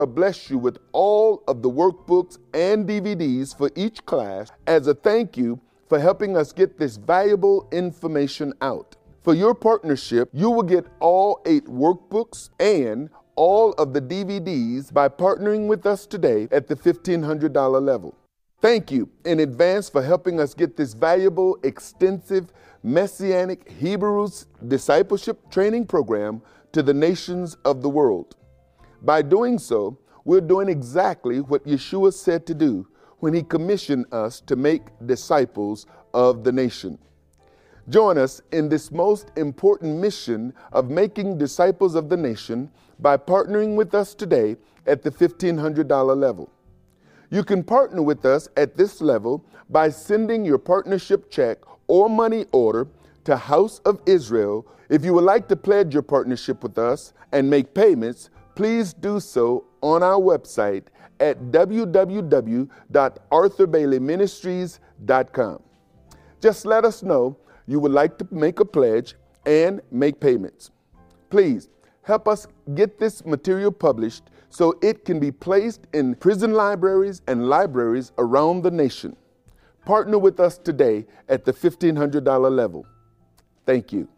bless you with all of the workbooks and DVDs for each class as a thank you for helping us get this valuable information out. For your partnership, you will get all 8 workbooks and all of the DVDs by partnering with us today at the $1,500 level. Thank you in advance for helping us get this valuable, extensive, Messianic Hebrews discipleship training program to the nations of the world. By doing so, we're doing exactly what Yeshua said to do when he commissioned us to make disciples of the nation. Join us in this most important mission of making disciples of the nation by partnering with us today at the $1,500 level. You can partner with us at this level by sending your partnership check or money order to House of Israel. If you would like to pledge your partnership with us and make payments, please do so on our website at www.arthurbaileyministries.com. Just let us know you would like to make a pledge and make payments. Please help us get this material published so it can be placed in prison libraries and libraries around the nation. Partner with us today at the $1,500 level. Thank you.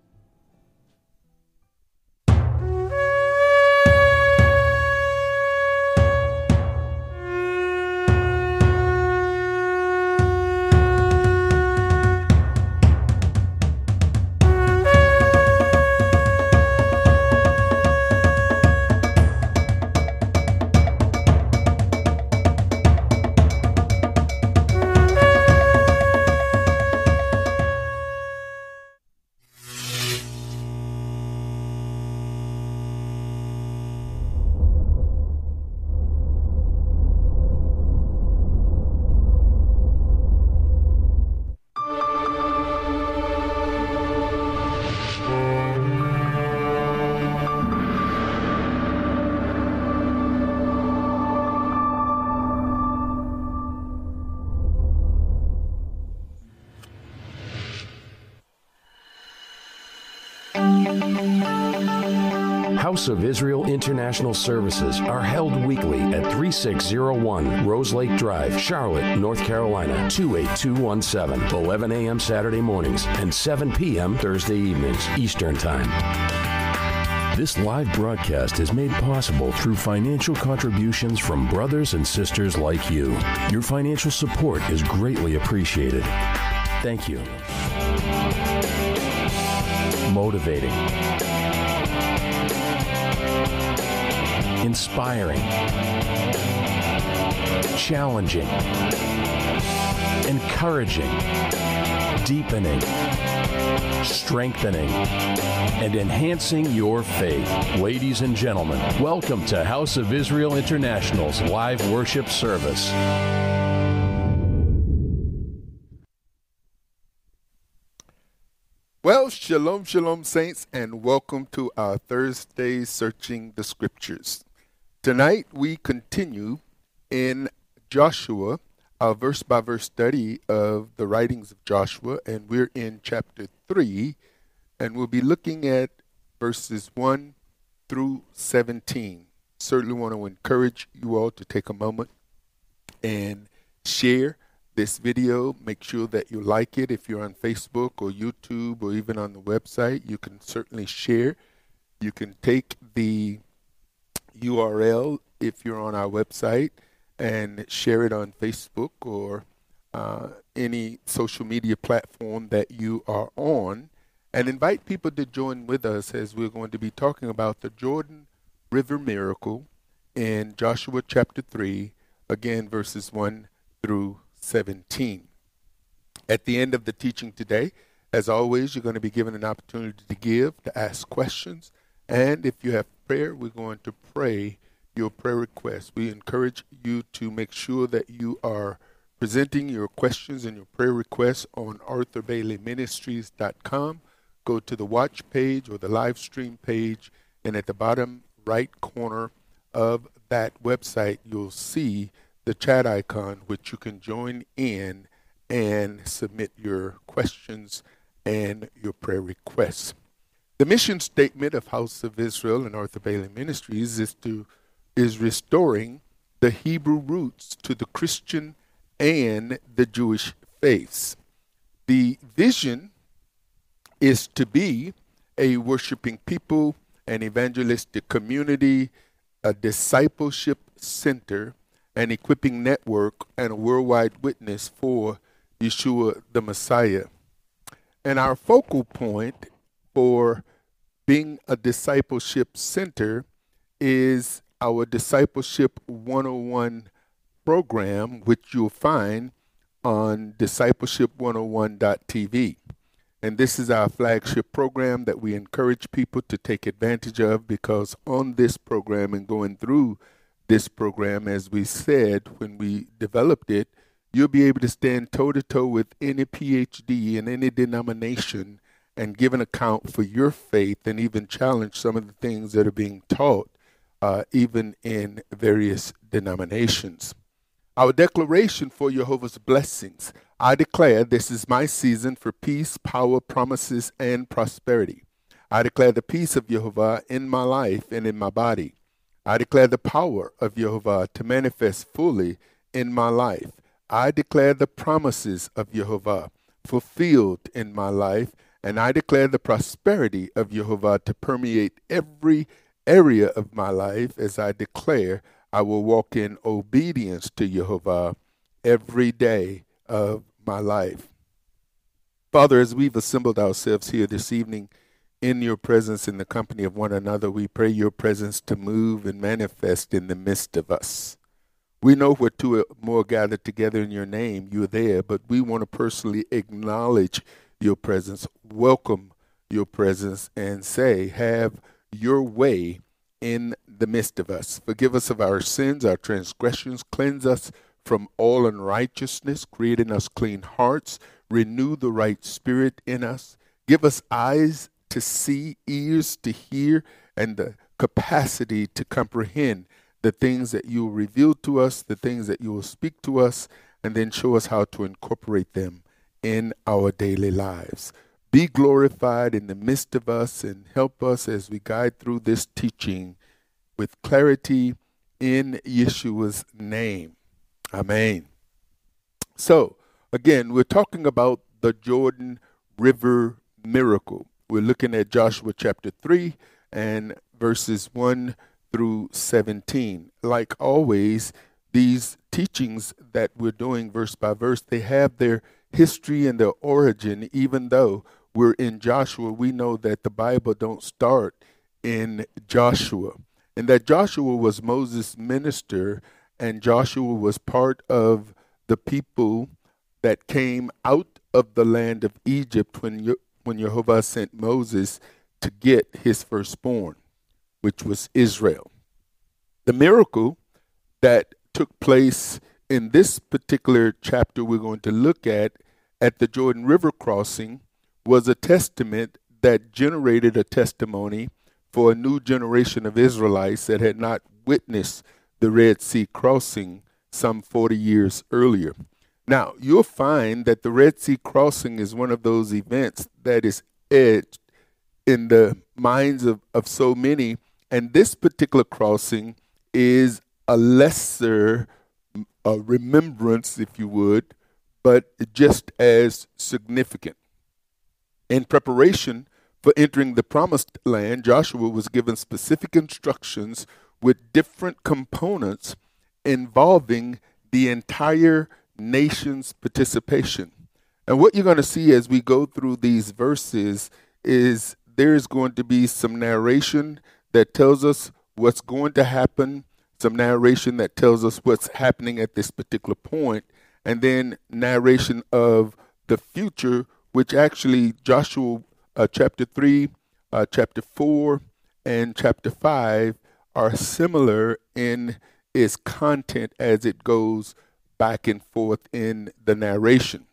House of Israel International Services are held weekly at 3601 Rose Lake Drive, Charlotte, North Carolina, 28217, 11 a.m. Saturday mornings and 7 p.m. Thursday evenings, Eastern Time. This live broadcast is made possible through financial contributions from brothers and sisters like you. Your financial support is greatly appreciated. Thank you. Motivating, inspiring, challenging, encouraging, deepening, strengthening, and enhancing your faith. Ladies and gentlemen, welcome to House of Israel International's live worship service. Well, shalom, shalom, saints, and welcome to our Thursday Searching the Scriptures. Tonight, we continue in Joshua, our verse-by-verse study of the writings of Joshua, and we're in chapter 3, and we'll be looking at verses 1 through 17. Certainly want to encourage you all to take a moment and share this video. Make sure that you like it. If you're on Facebook or YouTube or even on the website, you can certainly share. You can take the URL if you're on our website and share it on Facebook or any social media platform that you are on, and invite people to join with us as we're going to be talking about the Jordan River miracle in Joshua chapter 3, again verses 1 through 17. At the end of the teaching today, as always, you're going to be given an opportunity to give, to ask questions, and if you have prayer, we're going to pray your prayer requests. We encourage you to make sure that you are presenting your questions and your prayer requests on arthurbaileyministries.com. Go to the watch page or the live stream page, and at the bottom right corner of that website, you'll see the chat icon, which you can join in and submit your questions and your prayer requests. The mission statement of House of Israel and Arthur Bailey Ministries is to is restoring the Hebrew roots to the Christian and the Jewish faiths. The vision is to be a worshiping people, an evangelistic community, a discipleship center, an equipping network, and a worldwide witness for Yeshua the Messiah. And our focal point for being a discipleship center is our Discipleship 101 program, which you'll find on discipleship101.tv. And this is our flagship program that we encourage people to take advantage of, because on this program and going through this program, as we said when we developed it, you'll be able to stand toe-to-toe with any PhD in any denomination and give an account for your faith, and even challenge some of the things that are being taught, even in various denominations. Our declaration for Jehovah's blessings. I declare this is my season for peace, power, promises, and prosperity. I declare the peace of Jehovah in my life and in my body. I declare the power of Jehovah to manifest fully in my life. I declare the promises of Jehovah fulfilled in my life, and I declare the prosperity of Jehovah to permeate every area of my life, as I declare I will walk in obedience to Jehovah every day of my life. Father, as we've assembled ourselves here this evening in your presence, in the company of one another, we pray your presence to move and manifest in the midst of us. We know where two or more gathered together in your name, you're there, but we want to personally acknowledge your presence, welcome your presence, and say, have your way in the midst of us. Forgive us of our sins, our transgressions, cleanse us from all unrighteousness, create in us clean hearts, renew the right spirit in us, give us eyes to see, ears to hear, and the capacity to comprehend the things that you will reveal to us, the things that you will speak to us, and then show us how to incorporate them in our daily lives. Be glorified in the midst of us, and help us as we guide through this teaching with clarity in Yeshua's name. Amen. So, again, we're talking about the Jordan River miracle. We're looking at Joshua chapter 3 and verses 1 through 17. Like always, these teachings that we're doing verse by verse, they have their history and their origin. Even though we're in Joshua, we know that the Bible don't start in Joshua, and that Joshua was Moses' minister, and Joshua was part of the people that came out of the land of Egypt when Jehovah sent Moses to get his firstborn, which was Israel. The miracle that took place in this particular chapter we're going to look at the Jordan River crossing was a testament that generated a testimony for a new generation of Israelites that had not witnessed the Red Sea crossing some 40 years earlier. Now, you'll find that the Red Sea crossing is one of those events that is etched in the minds of so many, and this particular crossing is a lesser remembrance, if you would, but just as significant. In preparation for entering the promised land, Joshua was given specific instructions with different components involving the entire nation's participation. And what you're going to see as we go through these verses is there's going to be some narration that tells us what's going to happen, some narration that tells us what's happening at this particular point, and then narration of the future, which actually Joshua chapter 3, chapter 4, and chapter 5 are similar in its content as it goes back and forth in the narration.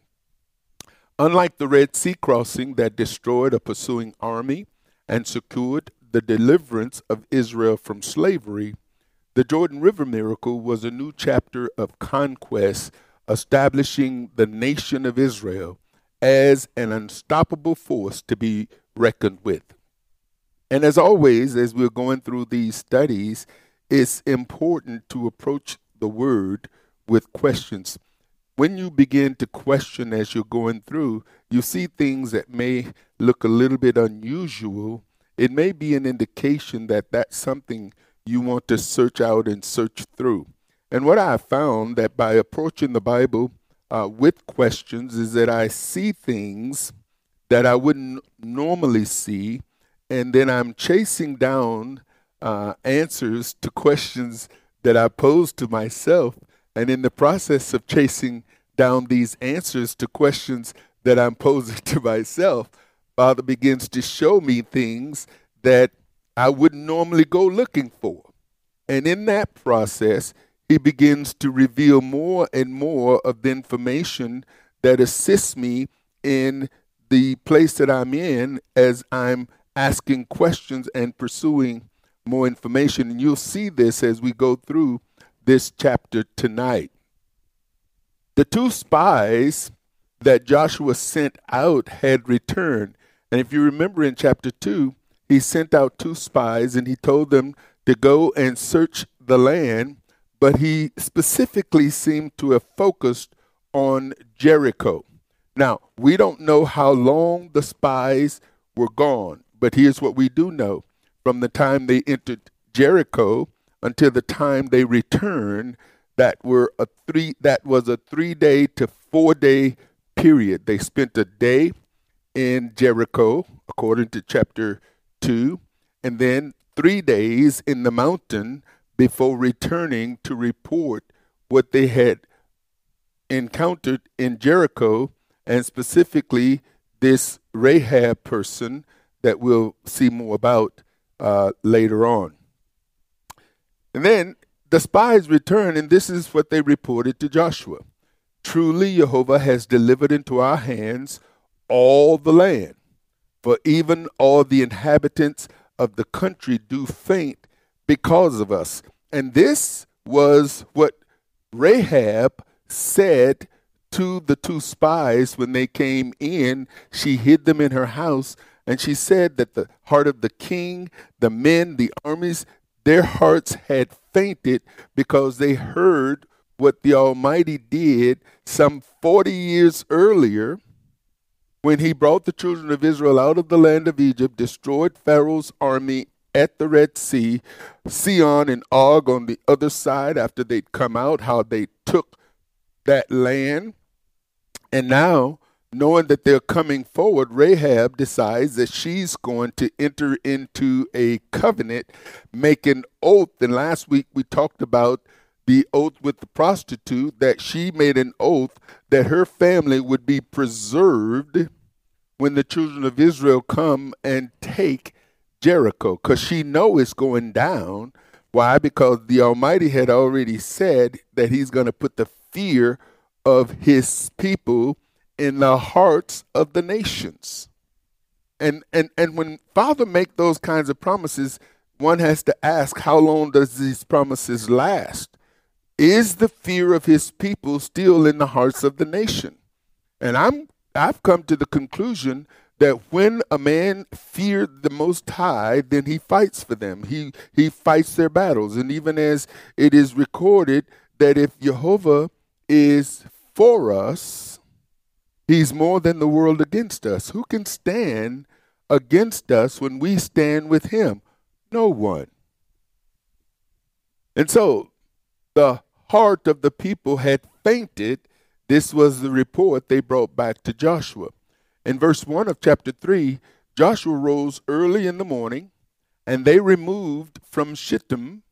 Unlike the Red Sea crossing that destroyed a pursuing army and secured the deliverance of Israel from slavery, the Jordan River miracle was a new chapter of conquest, establishing the nation of Israel as an unstoppable force to be reckoned with. And as always, as we're going through these studies, it's important to approach the word with questions. When you begin to question as you're going through, you see things that may look a little bit unusual. It may be an indication that that's something you want to search out and search through. And what I found that by approaching the Bible with questions is that I see things that I wouldn't normally see, and then I'm chasing down answers to questions that I pose to myself. And in the process of chasing down these answers to questions that I'm posing to myself, Father begins to show me things that I wouldn't normally go looking for. And in that process, he begins to reveal more and more of the information that assists me in the place that I'm in as I'm asking questions and pursuing more information. And you'll see this as we go through this chapter tonight. The two spies that Joshua sent out had returned. And if you remember in chapter 2, he sent out two spies and he told them to go and search the land, but he specifically seemed to have focused on Jericho. Now, we don't know how long the spies were gone, but here's what we do know. From the time they entered Jericho until the time they returned, that was a 3-day to 4-day period. They spent a day in Jericho, according to chapter 2, and then 3 days in the mountain before returning to report what they had encountered in Jericho, and specifically this Rahab person that we'll see more about later on. And then the spies returned, and this is what they reported to Joshua. Truly, Jehovah has delivered into our hands all the land, for even all the inhabitants of the country do faint because of us. And this was what Rahab said to the two spies when they came in. She hid them in her house, and she said that the heart of the king, the men, the armies, their hearts had fainted because they heard what the Almighty did some 40 years earlier when he brought the children of Israel out of the land of Egypt, destroyed Pharaoh's army at the Red Sea, Sihon and Og on the other side after they'd come out, how they took that land. And now, knowing that they're coming forward, Rahab decides that she's going to enter into a covenant, make an oath. And last week we talked about the oath with the prostitute, that she made an oath that her family would be preserved when the children of Israel come and take Jericho, because she knows it's going down. Why? Because the Almighty had already said that he's going to put the fear of his people in the hearts of the nations. And when Father make those kinds of promises, one has to ask, how long does these promises last? Is the fear of his people still in the hearts of the nation? And I've come to the conclusion that when a man feared the Most High, then he fights for them. He fights their battles. And even as it is recorded that if Jehovah is for us, he's more than the world against us. Who can stand against us when we stand with him? No one. And so the heart of the people had fainted. This was the report they brought back to Joshua. In verse 1 of chapter 3, Joshua rose early in the morning, and they removed from Shittim,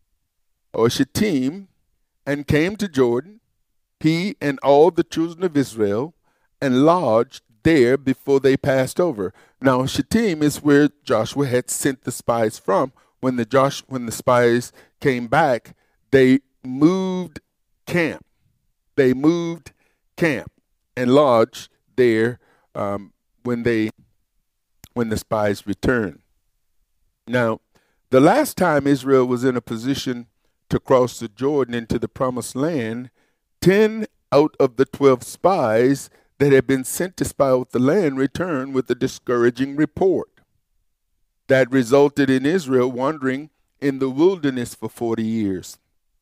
and came to Jordan, he and all the children of Israel, and lodged there before they passed over. Now, Shittim is where Joshua had sent the spies from. When the spies came back, they moved camp. They moved camp and lodged there when the spies returned. Now, the last time Israel was in a position to cross the Jordan into the promised land, 10 out of the 12 spies that had been sent to spy out the land returned with a discouraging report that resulted in Israel wandering in the wilderness for 40 years.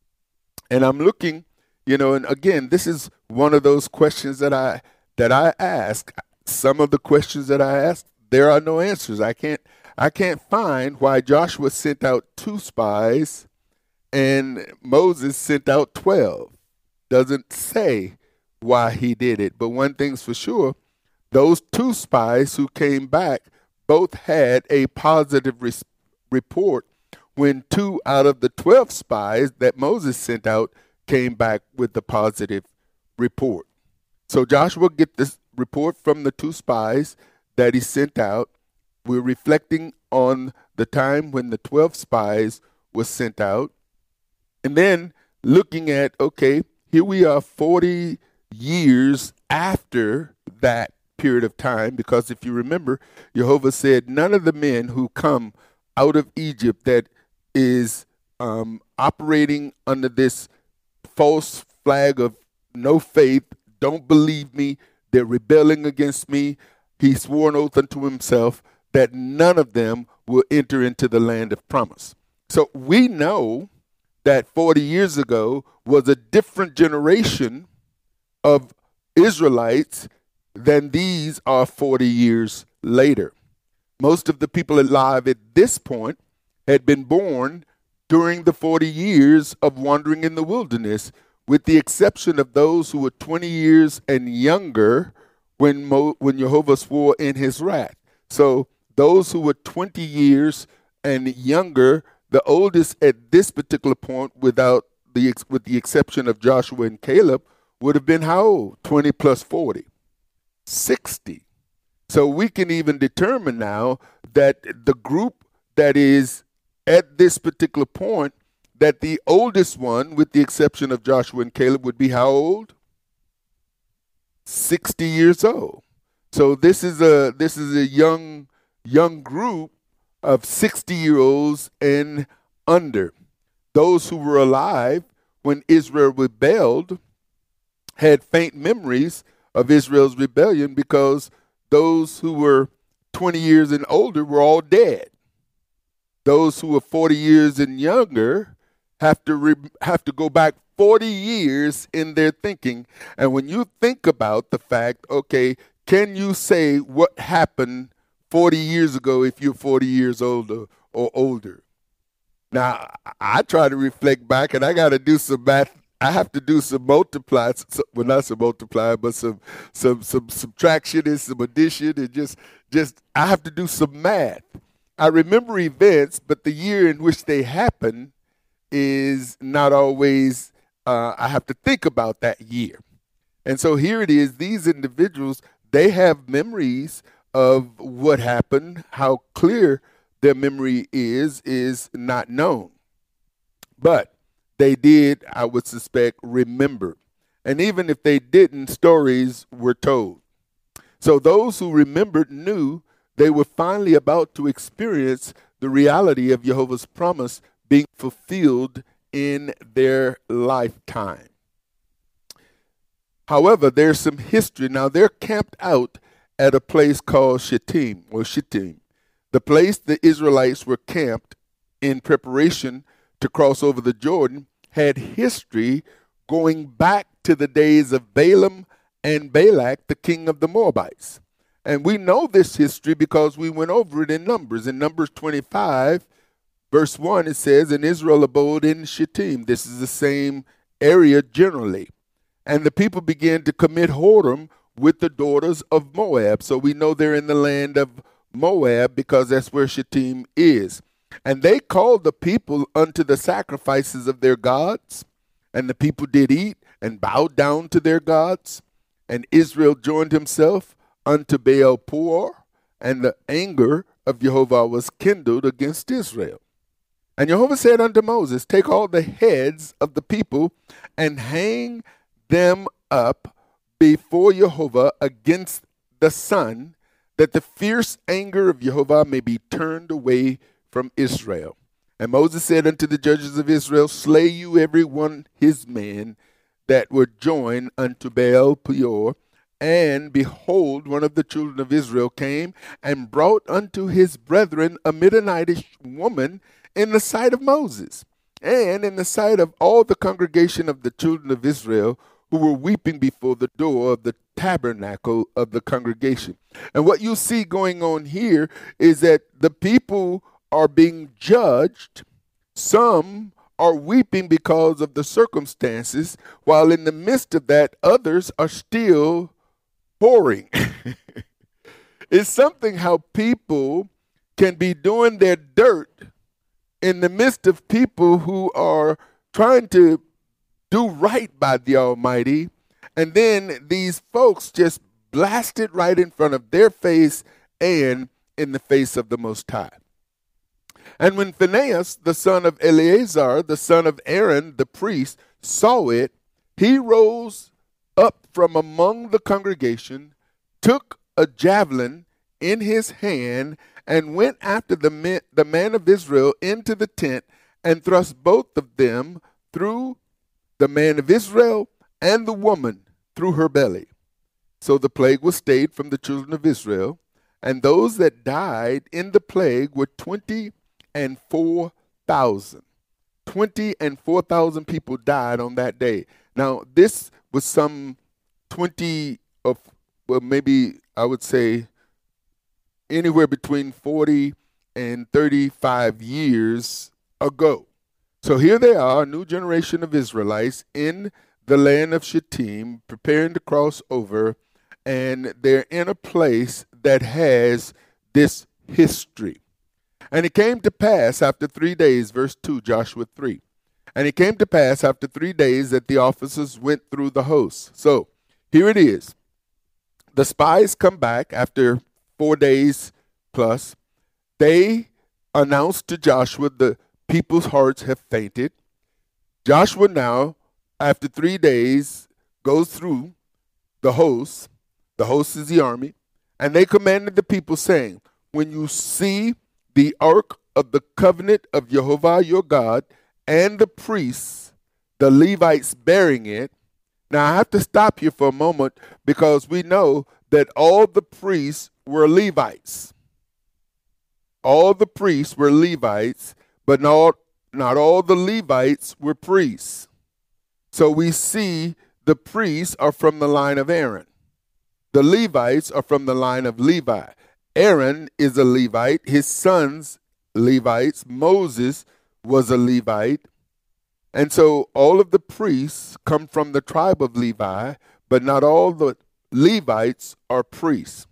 And I'm looking, and again, this is one of those questions that I ask. Some of the questions that I ask, there are no answers. I can't find why Joshua sent out 2 spies and Moses sent out 12. Doesn't say why he did it. But one thing's for sure, those 2 spies who came back both had a positive report when 2 out of the 12 spies that Moses sent out came back with a positive report. So Joshua get this report from the 2 spies that he sent out. We're reflecting on the time when the 12 spies were sent out. And then looking at, okay, here we are 40 years after that period of time, because if you remember, Jehovah said, none of the men who come out of Egypt that is operating under this false flag of no faith, don't believe me, they're rebelling against me. He swore an oath unto himself that none of them will enter into the land of promise. So we know that 40 years ago was a different generation of Israelites than these are 40 years later. Most of the people alive at this point had been born during the 40 years of wandering in the wilderness, with the exception of those who were 20 years and younger when Jehovah swore in his wrath. So those who were 20 years and younger, the oldest at this particular point, with the exception of Joshua and Caleb, would have been how old? 20 plus 40. 60. So we can even determine now that the group that is at this particular point, that the oldest one, with the exception of Joshua and Caleb, would be how old? 60 years old. So this is a young group of 60-year-olds and under. Those who were alive when Israel rebelled had faint memories of Israel's rebellion, because those who were 20 years and older were all dead. Those who were 40 years and younger have to go back 40 years in their thinking. And when you think about the fact, okay, can you say what happened 40 years ago if you're 40 years older or older? Now, I try to reflect back, and I got to do some math. I have to do some multiply, well, not some multiply, but some subtraction and some addition, and just I have to do some math. I remember events, but the year in which they happen is not always, I have to think about that year. And so here it is, these individuals, they have memories of what happened. How clear their memory is not known. But they did, I would suspect, remember. And even if they didn't, stories were told. So those who remembered knew they were finally about to experience the reality of Jehovah's promise being fulfilled in their lifetime. However, there's some history. Now, they're camped out at a place called Shittim. The place the Israelites were camped in preparation to cross over the Jordan had history going back to the days of Balaam and Balak, the king of the Moabites. And we know this history because we went over it in Numbers. In Numbers 25, verse 1, it says, "And Israel abode in Shittim." This is the same area generally. And the people began to commit whoredom with the daughters of Moab. So we know they're in the land of Moab because that's where Shittim is. And they called the people unto the sacrifices of their gods. And the people did eat and bowed down to their gods. And Israel joined himself unto Baal Peor. And the anger of Jehovah was kindled against Israel. And Jehovah said unto Moses, "Take all the heads of the people and hang them up before Jehovah against the sun, that the fierce anger of Jehovah may be turned away from Israel." And Moses said unto the judges of Israel, "Slay you every one his man that were joined unto Baal Peor." And behold, one of the children of Israel came and brought unto his brethren a Midianitish woman in the sight of Moses and in the sight of all the congregation of the children of Israel who were weeping before the door of the tabernacle of the congregation. And what you see going on here is that the people are being judged. Some are weeping because of the circumstances, while in the midst of that, others are still whoring. It's something how people can be doing their dirt in the midst of people who are trying to do right by the Almighty, and then these folks just blast it right in front of their face and in the face of the Most High. And when Phinehas, the son of Eleazar, the son of Aaron, the priest, saw it, he rose up from among the congregation, took a javelin in his hand, and went after the man of Israel into the tent, and thrust both of them through the man of Israel and the woman through her belly. So the plague was stayed from the children of Israel, and those that died in the plague were 24,000. 24,000 people died on that day. Now, this was some 20 of, well, maybe I would say anywhere between 40 and 35 years ago. So here they are, a new generation of Israelites in the land of Shittim, preparing to cross over, and they're in a place that has this history. And it came to pass after 3 days, verse 2, Joshua 3. And it came to pass after 3 days that the officers went through the host. So here it is. The spies come back after 4 days plus. They announced to Joshua the people's hearts have fainted. Joshua now, after 3 days, goes through the host. The host is the army. And they commanded the people, saying, when you see the ark of the covenant of Jehovah your God and the priests, the Levites bearing it. Now I have to stop here for a moment because we know that all the priests were Levites. All the priests were Levites, but not all the Levites were priests. So we see the priests are from the line of Aaron. The Levites are from the line of Levi. Aaron is a Levite, his sons Levites, Moses was a Levite. And so all of the priests come from the tribe of Levi, but not all the Levites are priests.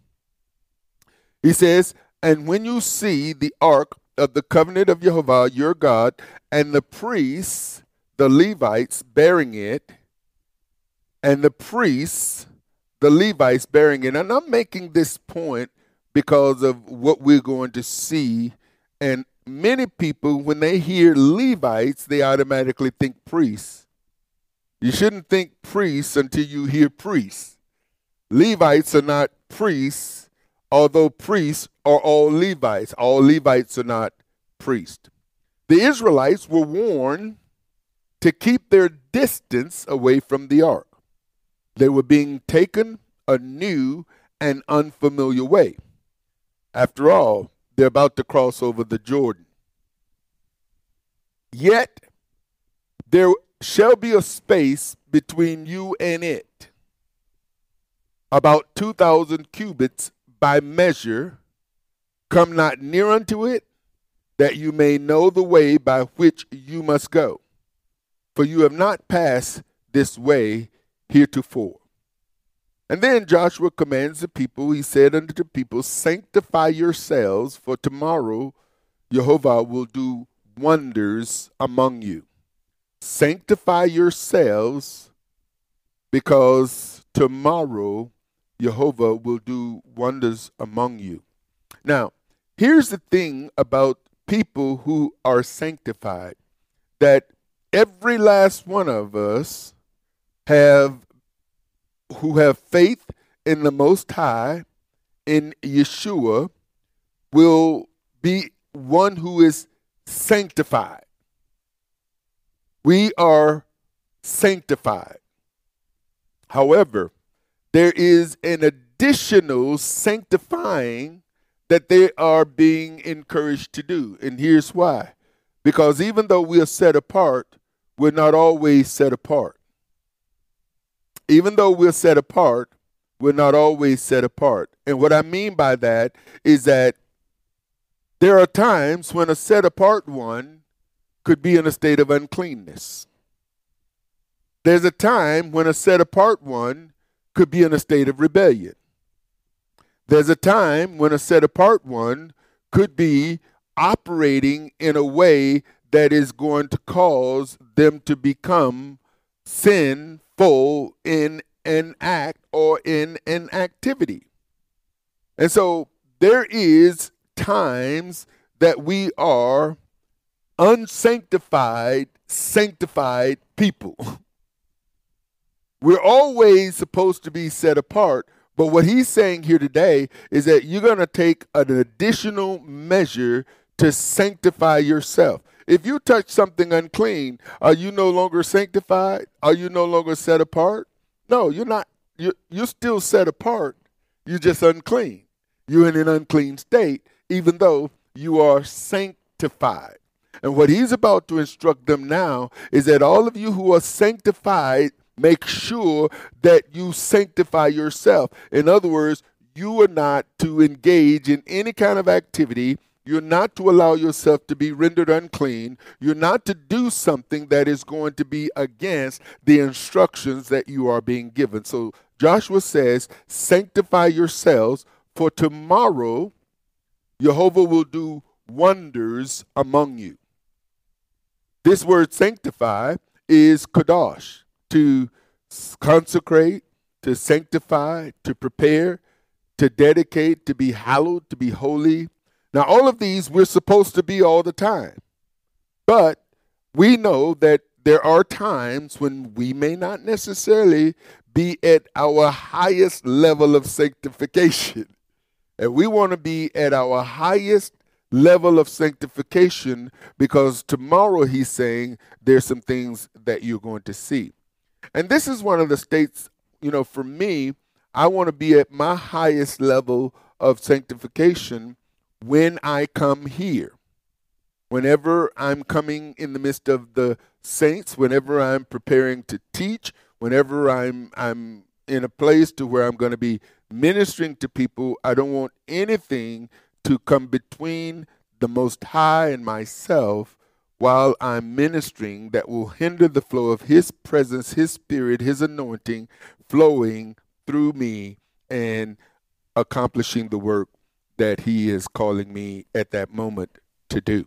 He says, and when you see the ark of the covenant of Jehovah your God, and the priests, the Levites, bearing it, and the priests, the Levites, bearing it. And I'm making this point because of what we're going to see. And many people, when they hear Levites, they automatically think priests. You shouldn't think priests until you hear priests. Levites are not priests, although priests are all Levites. All Levites are not priests. The Israelites were warned to keep their distance away from the ark. They were being taken a new and unfamiliar way. After all, they're about to cross over the Jordan. Yet there shall be a space between you and it, about 2,000 cubits by measure. Come not near unto it, that you may know the way by which you must go. For you have not passed this way heretofore. And then Joshua commands the people, he said unto the people, sanctify yourselves, for tomorrow Jehovah will do wonders among you. Sanctify yourselves, because tomorrow Jehovah will do wonders among you. Now, here's the thing about people who are sanctified, that every last one of us who have faith in the Most High, in Yeshua, will be one who is sanctified. We are sanctified. However, there is an additional sanctifying that they are being encouraged to do. And here's why. Because even though we are set apart, we're not always set apart. Even though we're set apart, we're not always set apart. And what I mean by that is that there are times when a set apart one could be in a state of uncleanness. There's a time when a set apart one could be in a state of rebellion. There's a time when a set apart one could be operating in a way that is going to cause them to become sinful in an act or in an activity. And so there is times that we are unsanctified, sanctified people. We're always supposed to be set apart, but what he's saying here today is that you're going to take an additional measure to sanctify yourself. If you touch something unclean, are you no longer sanctified? Are you no longer set apart? No, you're not. You're still set apart. You're just unclean. You're in an unclean state, even though you are sanctified. And what he's about to instruct them now is that all of you who are sanctified, make sure that you sanctify yourself. In other words, you are not to engage in any kind of activity. You're not to allow yourself to be rendered unclean. You're not to do something that is going to be against the instructions that you are being given. So Joshua says, sanctify yourselves, for tomorrow Jehovah will do wonders among you. This word sanctify is kadosh, to consecrate, to sanctify, to prepare, to dedicate, to be hallowed, to be holy. Now, all of these we're supposed to be all the time. But we know that there are times when we may not necessarily be at our highest level of sanctification. And we want to be at our highest level of sanctification because tomorrow, he's saying, there's some things that you're going to see. And this is one of the states, for me, I want to be at my highest level of sanctification when I come here. Whenever I'm coming in the midst of the saints, whenever I'm preparing to teach, whenever I'm in a place to where I'm going to be ministering to people, I don't want anything to come between the Most High and myself while I'm ministering that will hinder the flow of his presence, his spirit, his anointing flowing through me and accomplishing the work that he is calling me at that moment to do.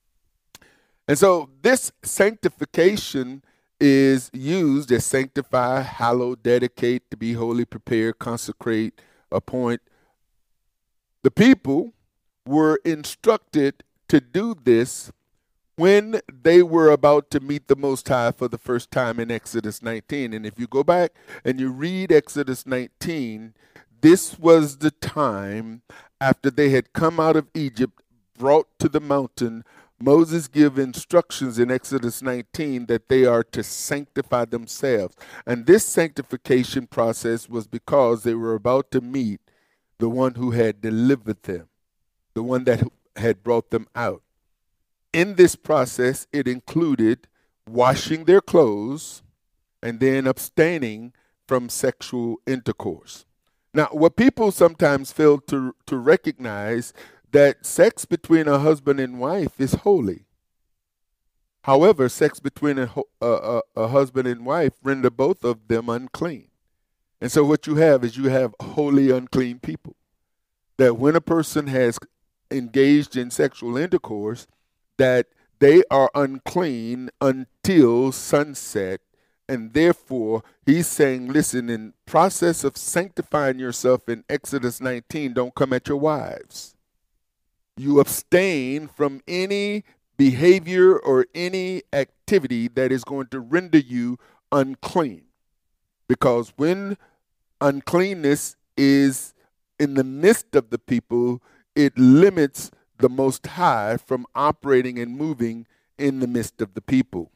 And so this sanctification is used as sanctify, hallow, dedicate, to be holy, prepare, consecrate, appoint. The people were instructed to do this when they were about to meet the Most High for the first time in Exodus 19. And if you go back and you read Exodus 19, this was the time after they had come out of Egypt, brought to the mountain. Moses gives instructions in Exodus 19 that they are to sanctify themselves. And this sanctification process was because they were about to meet the one who had delivered them, the one that had brought them out. In this process, it included washing their clothes and then abstaining from sexual intercourse. Now, what people sometimes fail to recognize that sex between a husband and wife is holy. However, sex between a husband and wife render both of them unclean. And so what you have is you have holy unclean people. That when a person has engaged in sexual intercourse, that they are unclean until sunset. And therefore, he's saying, listen, in process of sanctifying yourself in Exodus 19, don't come at your wives. You abstain from any behavior or any activity that is going to render you unclean. Because when uncleanness is in the midst of the people, it limits the Most High from operating and moving in the midst of the people.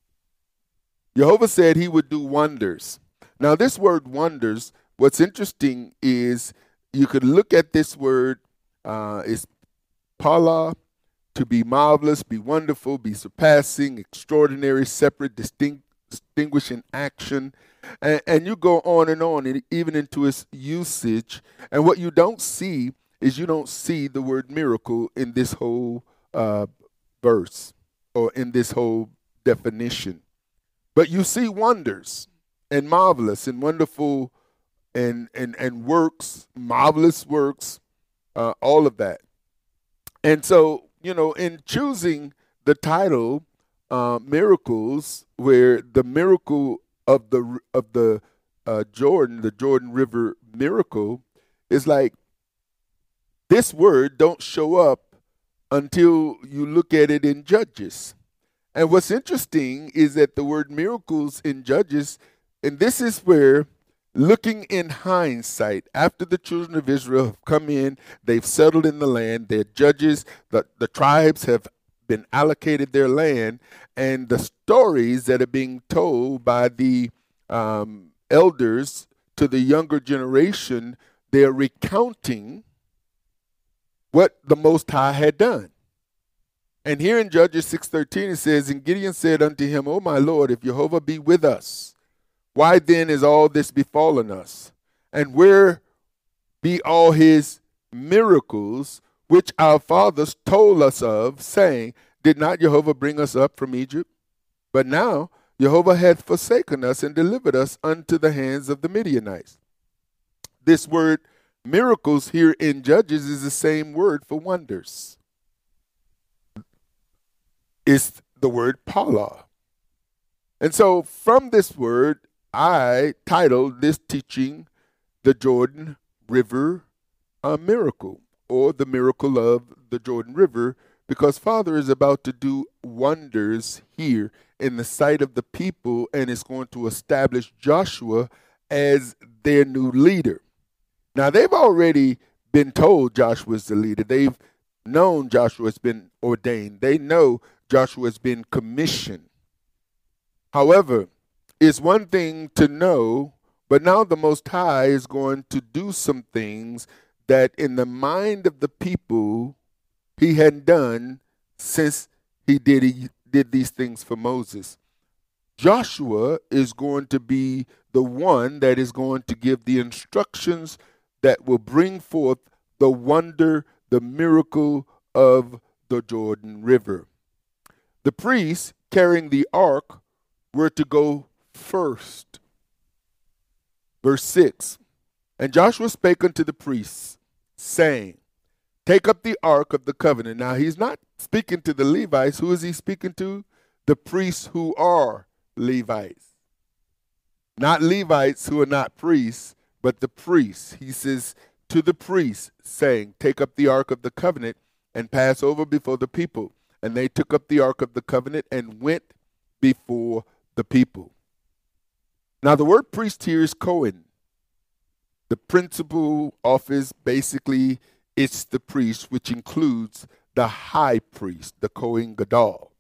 Jehovah said he would do wonders. Now, this word wonders, what's interesting is you could look at this word, is pala to be marvelous, be wonderful, be surpassing, extraordinary, separate, distinguishing action. And you go on, and even into its usage. And what you don't see is you don't see the word miracle in this whole verse or in this whole definition. But you see wonders and marvelous and wonderful and works, marvelous works, all of that. And so, in choosing the title, miracles, where the miracle of the Jordan River miracle is like, this word don't show up until you look at it in Judges. And what's interesting is that the word miracles in Judges, and this is where, looking in hindsight, after the children of Israel have come in, they've settled in the land, they're judges, the tribes have been allocated their land, and the stories that are being told by the elders to the younger generation, they're recounting what the Most High had done. And here in Judges 6:13 it says, "And Gideon said unto him, O my Lord, if Jehovah be with us, why then is all this befallen us? And where be all his miracles which our fathers told us of, saying, Did not Jehovah bring us up from Egypt? But now Jehovah hath forsaken us and delivered us unto the hands of the Midianites." This word miracles here in Judges is the same word for wonders. It's the word pala. And so from this word, I titled this teaching, The Jordan River Miracle, or the miracle of the Jordan River, because Father is about to do wonders here in the sight of the people, and is going to establish Joshua as their new leader. Now, they've already been told Joshua's the leader. They've known Joshua's been ordained. They know Joshua's been commissioned. However, it's one thing to know, but now the Most High is going to do some things that in the mind of the people he hadn't done since he did these things for Moses. Joshua is going to be the one that is going to give the instructions that will bring forth the wonder, the miracle of the Jordan River. The priests carrying the ark were to go first. Verse 6, "And Joshua spake unto the priests, saying, Take up the ark of the covenant." Now, he's not speaking to the Levites. Who is he speaking to? The priests who are Levites. Not Levites who are not priests, but the priests. He says to the priests, saying, "Take up the ark of the covenant and pass over before the people." And they took up the ark of the covenant and went before the people. Now, the word priest here is Cohen. The principal office, basically, it's the priest, which includes the high priest, the Kohen Gadol.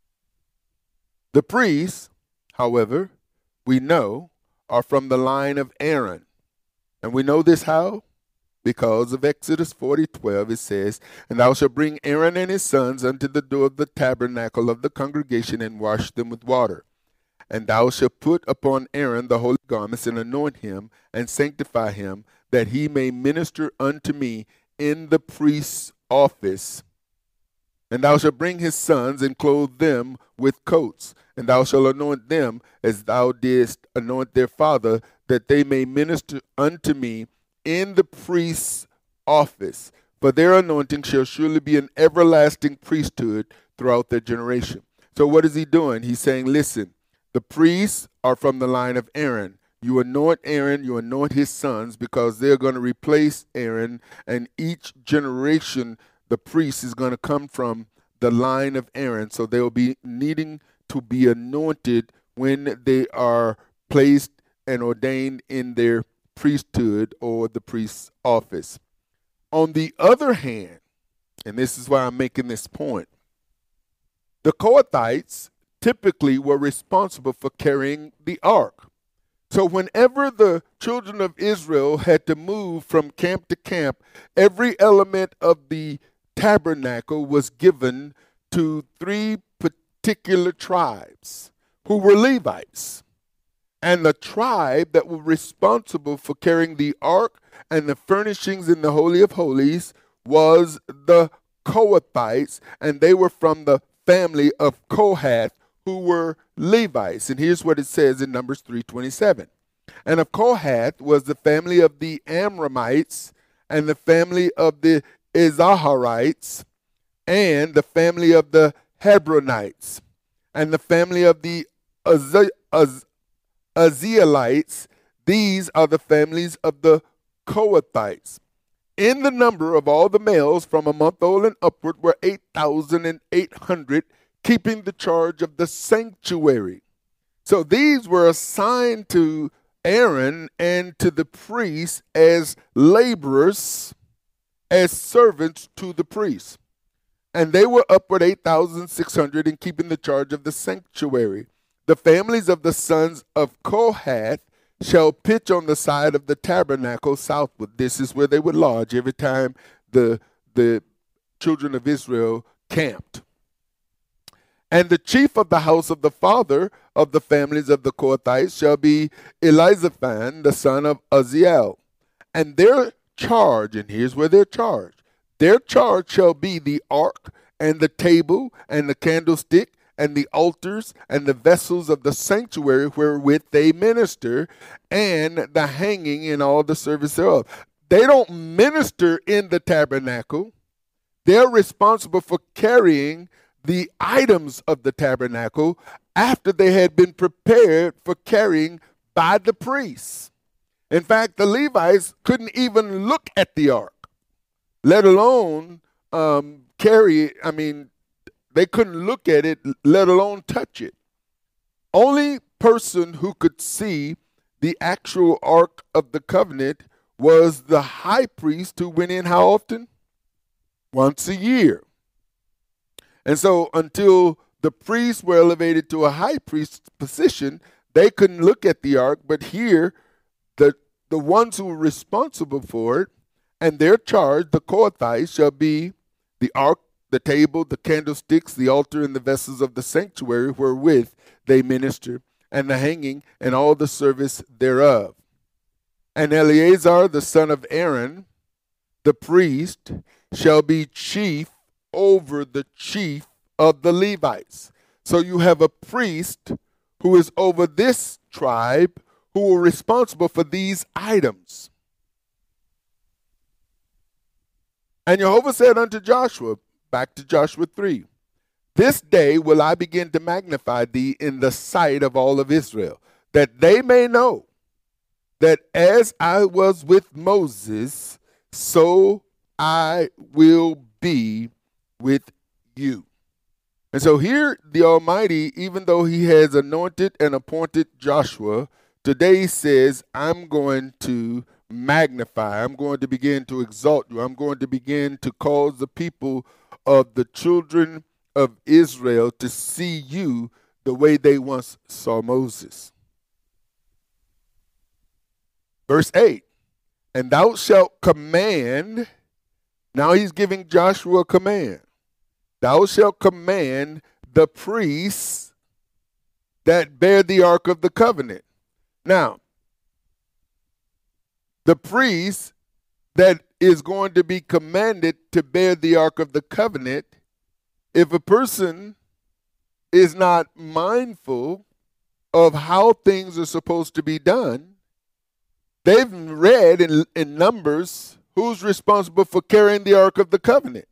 The priests, however, we know, are from the line of Aaron. And we know this how? Because of Exodus 40:12, it says, "And thou shalt bring Aaron and his sons unto the door of the tabernacle of the congregation, and wash them with water. And thou shalt put upon Aaron the holy garments, and anoint him, and sanctify him, that he may minister unto me in the priest's office. And thou shalt bring his sons, and clothe them with coats. And thou shalt anoint them as thou didst anoint their father, that they may minister unto me in the priest's office. For their anointing shall surely be an everlasting priesthood throughout their generation." So what is he doing? He's saying, listen, the priests are from the line of Aaron. You anoint Aaron, you anoint his sons, because they're going to replace Aaron, and each generation the priest is going to come from the line of Aaron. So they'll be needing to be anointed when they are placed and ordained in their priesthood or the priest's office. On the other hand, and this is why I'm making this point, the Kohathites typically were responsible for carrying the ark. So whenever the children of Israel had to move from camp to camp, every element of the tabernacle was given to three particular tribes who were Levites. And the tribe that were responsible for carrying the ark and the furnishings in the Holy of Holies was the Kohathites, and they were from the family of Kohath, who were Levites. And here's what it says in Numbers 3:27. And of Kohath was the family of the Amramites, and the family of the Izaharites, and the family of the Hebronites, and the family of the Uzzielites. These are the families of the Kohathites. In the number of all the males from a month old and upward were 8,800, keeping the charge of the sanctuary. So these were assigned to Aaron and to the priests as laborers, as servants to the priests. And they were upward 8,600 in keeping the charge of the sanctuary. The families of the sons of Kohath shall pitch on the side of the tabernacle southward. This is where they would lodge every time the children of Israel camped. And the chief of the house of the father of the families of the Kohathites shall be Elizaphan, the son of Uzziel. And their charge, and here's where their charge shall be the ark and the table and the candlestick and the altars and the vessels of the sanctuary wherewith they minister, and the hanging in all the service thereof. They don't minister in the tabernacle. They're responsible for carrying the items of the tabernacle after they had been prepared for carrying by the priests. In fact, the Levites couldn't even look at the ark, let alone carry it. I mean, they couldn't look at it, let alone touch it. Only person who could see the actual Ark of the Covenant was the high priest, who went in how often? Once a year. And so until the priests were elevated to a high priest position, they couldn't look at the ark. But here, the ones who were responsible for it and their charge, the Kohathites, shall be the ark, the table, the candlesticks, the altar, and the vessels of the sanctuary wherewith they minister, and the hanging, and all the service thereof. And Eleazar, the son of Aaron, the priest, shall be chief over the chief of the Levites. So you have a priest who is over this tribe, who are responsible for these items. And Jehovah said unto Joshua, back to Joshua 3, this day will I begin to magnify thee in the sight of all of Israel, that they may know that as I was with Moses, so I will be with you. And so here the Almighty, even though he has anointed and appointed Joshua, today says, I'm going to magnify, I'm going to begin to exalt you, I'm going to begin to cause the people of the children of Israel to see you the way they once saw Moses. Verse 8, and thou shalt command, now he's giving Joshua a command. Thou shalt command the priests that bear the ark of the covenant. Now, the priest that is going to be commanded to bear the ark of the covenant, if a person is not mindful of how things are supposed to be done, they've read in Numbers who's responsible for carrying the ark of the covenant.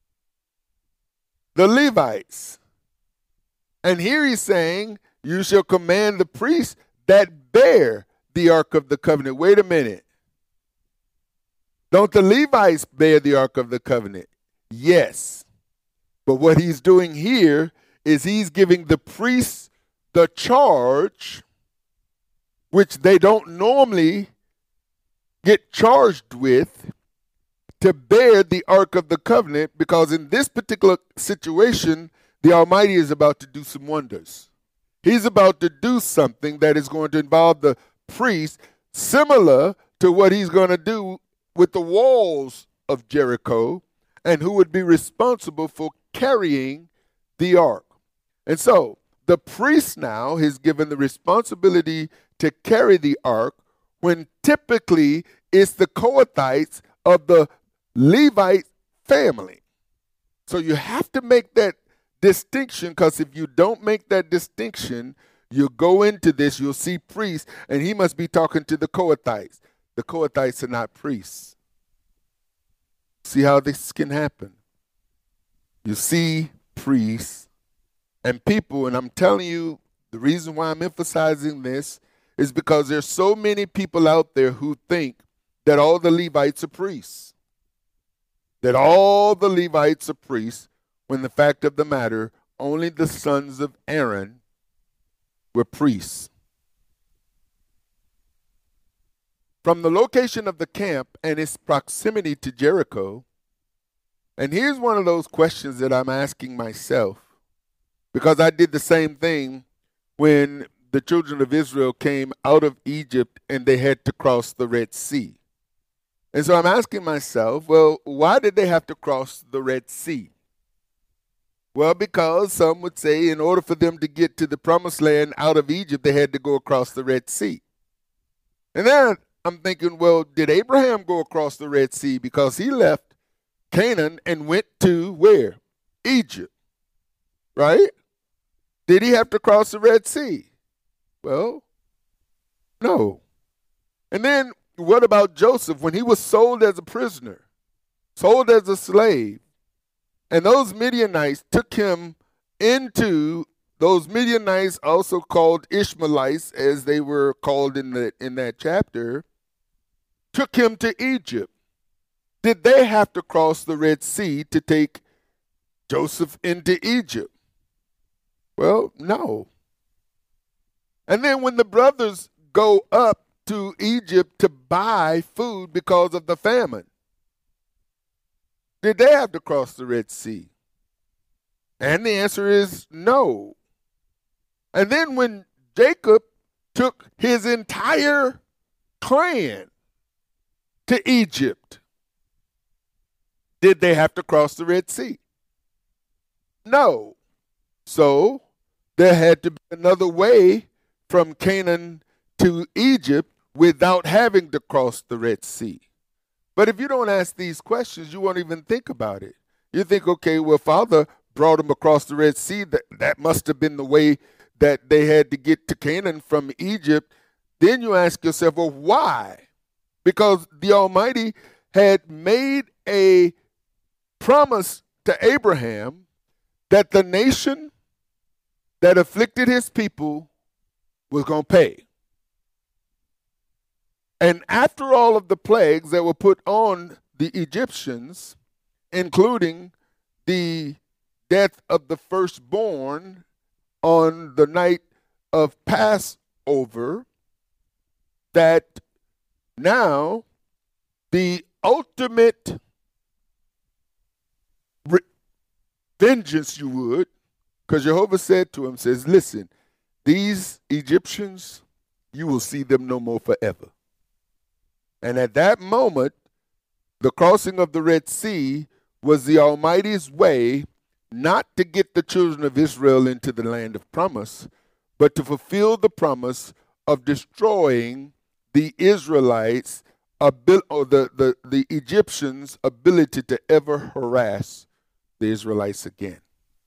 The Levites. And here he's saying, you shall command the priests that bear the ark of the covenant. Wait a minute. Don't the Levites bear the ark of the covenant? Yes. But what he's doing here is he's giving the priests the charge, which they don't normally get charged with, to bear the ark of the covenant, because in this particular situation, the Almighty is about to do some wonders. He's about to do something that is going to involve the priest, similar to what he's going to do with the walls of Jericho and who would be responsible for carrying the ark. And so the priest now is given the responsibility to carry the ark, when typically it's the Kohathites of the Levite family. So you have to make that distinction, because if you don't make that distinction, you go into this, you'll see priests, and he must be talking to the Kohathites. The Kohathites are not priests. See how this can happen? You see priests and people, and I'm telling you, the reason why I'm emphasizing this is because there's so many people out there who think that all the Levites are priests. That all the Levites are priests, when the fact of the matter, only the sons of Aaron were priests. From the location of the camp and its proximity to Jericho, and here's one of those questions that I'm asking myself, because I did the same thing when the children of Israel came out of Egypt and they had to cross the Red Sea. And so I'm asking myself, well, why did they have to cross the Red Sea? Well, because some would say in order for them to get to the promised land out of Egypt, they had to go across the Red Sea. And then I'm thinking, well, did Abraham go across the Red Sea? Because he left Canaan and went to where? Egypt, right? Did he have to cross the Red Sea? Well, no. And then what about Joseph when he was sold as a prisoner, sold as a slave, and those Midianites took him into, those Midianites also called Ishmaelites, as they were called in that chapter, took him to Egypt. Did they have to cross the Red Sea to take Joseph into Egypt? Well, no. And then when the brothers go up to Egypt to buy food because of the famine, did they have to cross the Red Sea? And the answer is no. And then when Jacob took his entire clan to Egypt, did they have to cross the Red Sea? No. So there had to be another way from Canaan to Egypt without having to cross the Red Sea. But if you don't ask these questions, you won't even think about it. You think, okay, well, Father brought them across the Red Sea. That must have been the way that they had to get to Canaan from Egypt. Then you ask yourself, well, why? Because the Almighty had made a promise to Abraham that the nation that afflicted his people was going to pay. And after all of the plagues that were put on the Egyptians, including the death of the firstborn on the night of Passover, that now the ultimate vengeance, you would, because Jehovah said to him, says, listen, these Egyptians, you will see them no more forever. And at that moment, the crossing of the Red Sea was the Almighty's way not to get the children of Israel into the land of promise, but to fulfill the promise of destroying the Israelites' or the Egyptians' ability to ever harass the Israelites again.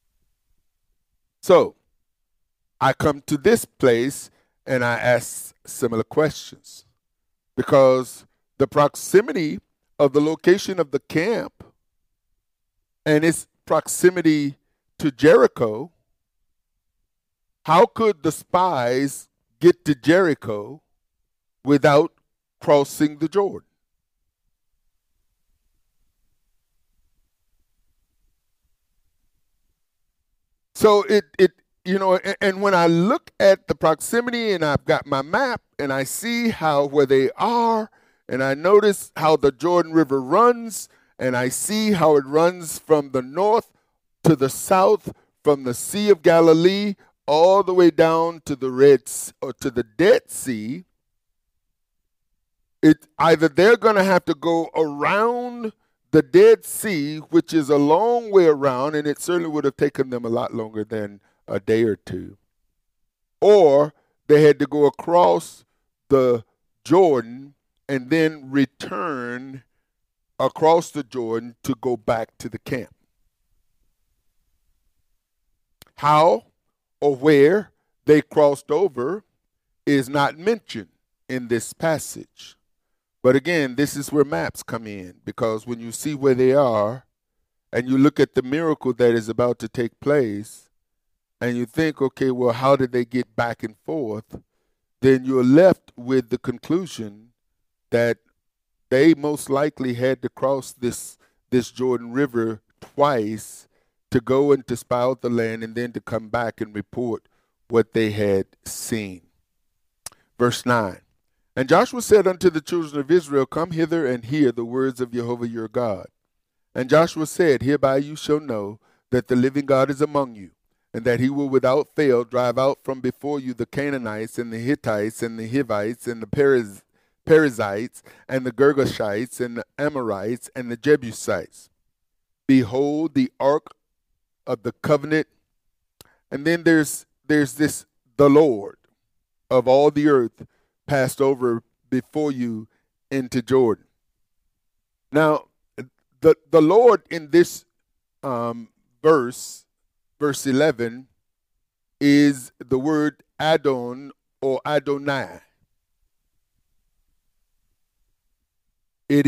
So I come to this place and I ask similar questions, because the proximity of the location of the camp and its proximity to Jericho, how could the spies get to Jericho without crossing the Jordan? So and when I look at the proximity and I've got my map and I see where they are, and I notice how the Jordan River runs, and I see how it runs from the north to the south, from the Sea of Galilee all the way down to the Dead Sea. It either they're going to have to go around the Dead Sea, which is a long way around, and it certainly would have taken them a lot longer than a day or two. Or they had to go across the Jordan and then return across the Jordan to go back to the camp. How or where they crossed over is not mentioned in this passage. But again, this is where maps come in, because when you see where they are and you look at the miracle that is about to take place and you think, okay, well, how did they get back and forth? Then you're left with the conclusion that they most likely had to cross this Jordan River twice to go and to spy out the land and then to come back and report what they had seen. Verse 9. And Joshua said unto the children of Israel, Come hither and hear the words of Jehovah your God. And Joshua said, Hereby you shall know that the living God is among you, and that he will without fail drive out from before you the Canaanites and the Hittites and the Hivites and the Perizzites and the Girgashites and the Amorites and the Jebusites. Behold the ark of the covenant. And then there's this, the Lord of all the earth passed over before you into Jordan. Now, the Lord in this verse 11, is the word Adon or Adonai. It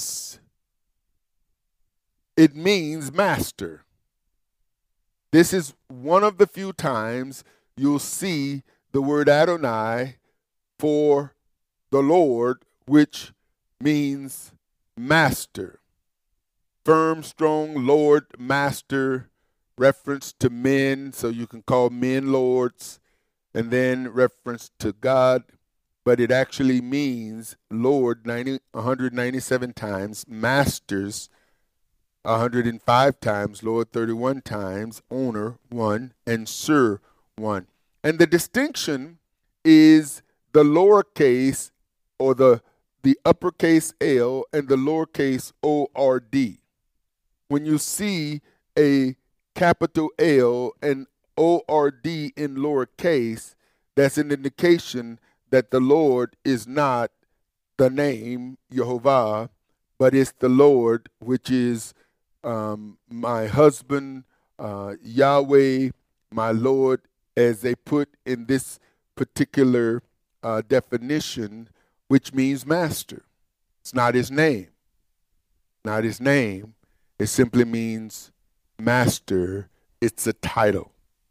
means master. This is one of the few times you'll see the word Adonai for the Lord, which means master. Firm, strong, Lord, master, reference to men, so you can call men lords, and then reference to God, but it actually means Lord 197 times, masters 105 times, Lord 31 times, owner 1, and Sir 1. And the distinction is the lowercase or the uppercase L and the lowercase ORD. When you see a capital L and ORD in lowercase, that's an indication that the Lord is not the name Jehovah, but it's the Lord, which is my husband, Yahweh, my Lord, as they put in this particular definition, which means master. It's not his name. Not his name. It simply means master. It's a title.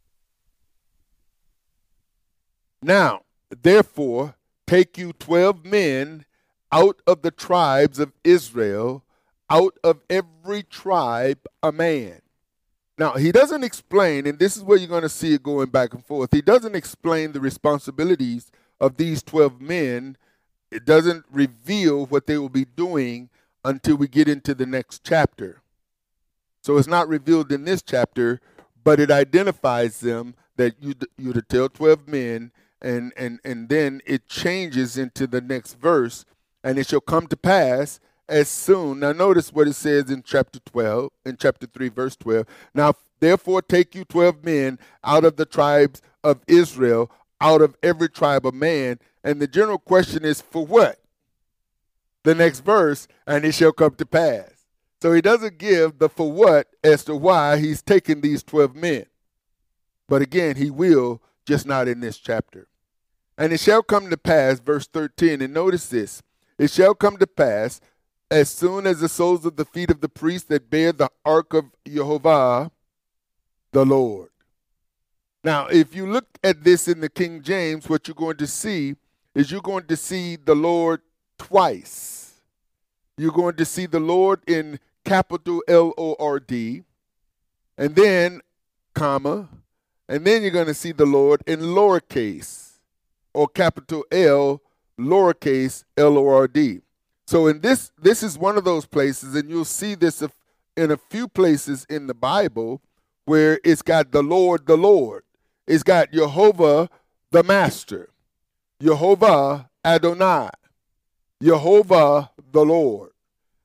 Now, therefore, take you 12 men out of the tribes of Israel, out of every tribe a man. Now, he doesn't explain, and this is where you're going to see it going back and forth. He doesn't explain the responsibilities of these 12 men. It doesn't reveal what they will be doing until we get into the next chapter. So it's not revealed in this chapter, but it identifies them that you're to tell 12 men, and then it changes into the next verse, and it shall come to pass as soon. Now notice what it says in chapter 3, verse 12. Now therefore take you 12 men out of the tribes of Israel, out of every tribe of man. And the general question is, for what? The next verse, and it shall come to pass. So he doesn't give the for what as to why he's taking these 12 men. But again, he will, just not in this chapter. And it shall come to pass, verse 13, and notice this. It shall come to pass, as soon as the soles of the feet of the priests that bear the ark of Jehovah, the Lord. Now, if you look at this in the King James, what you're going to see is you're going to see the Lord twice. You're going to see the Lord in capital L-O-R-D, and then, comma, and then you're going to see the Lord in lowercase, or capital L, lowercase L-O-R-D. So in this is one of those places, and you'll see this in a few places in the Bible where it's got the Lord, the Lord. It's got Jehovah, the Master. Jehovah Adonai. Jehovah, the Lord.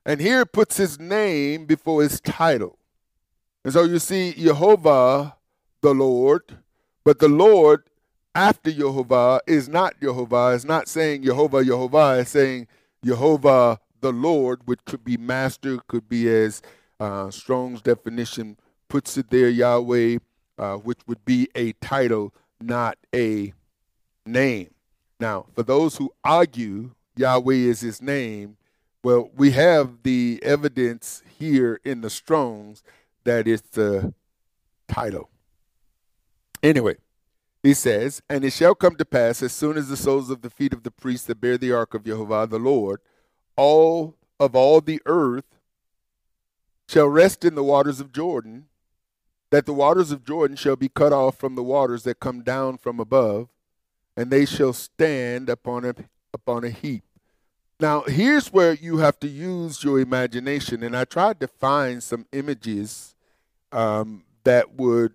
And here it puts his name before his title. And so you see Jehovah, the Lord, but the Lord after Jehovah is not Jehovah. It's not saying Jehovah, Jehovah. It's saying Jehovah, the Lord, which could be master, could be as Strong's definition puts it there, Yahweh, which would be a title, not a name. Now, for those who argue Yahweh is his name, well, we have the evidence here in the Strong's that it's the title. Anyway, he says, and it shall come to pass as soon as the soles of the feet of the priests that bear the ark of Jehovah the Lord, all the earth shall rest in the waters of Jordan, that the waters of Jordan shall be cut off from the waters that come down from above, and they shall stand upon a heap. Now, here's where you have to use your imagination, and I tried to find some images that would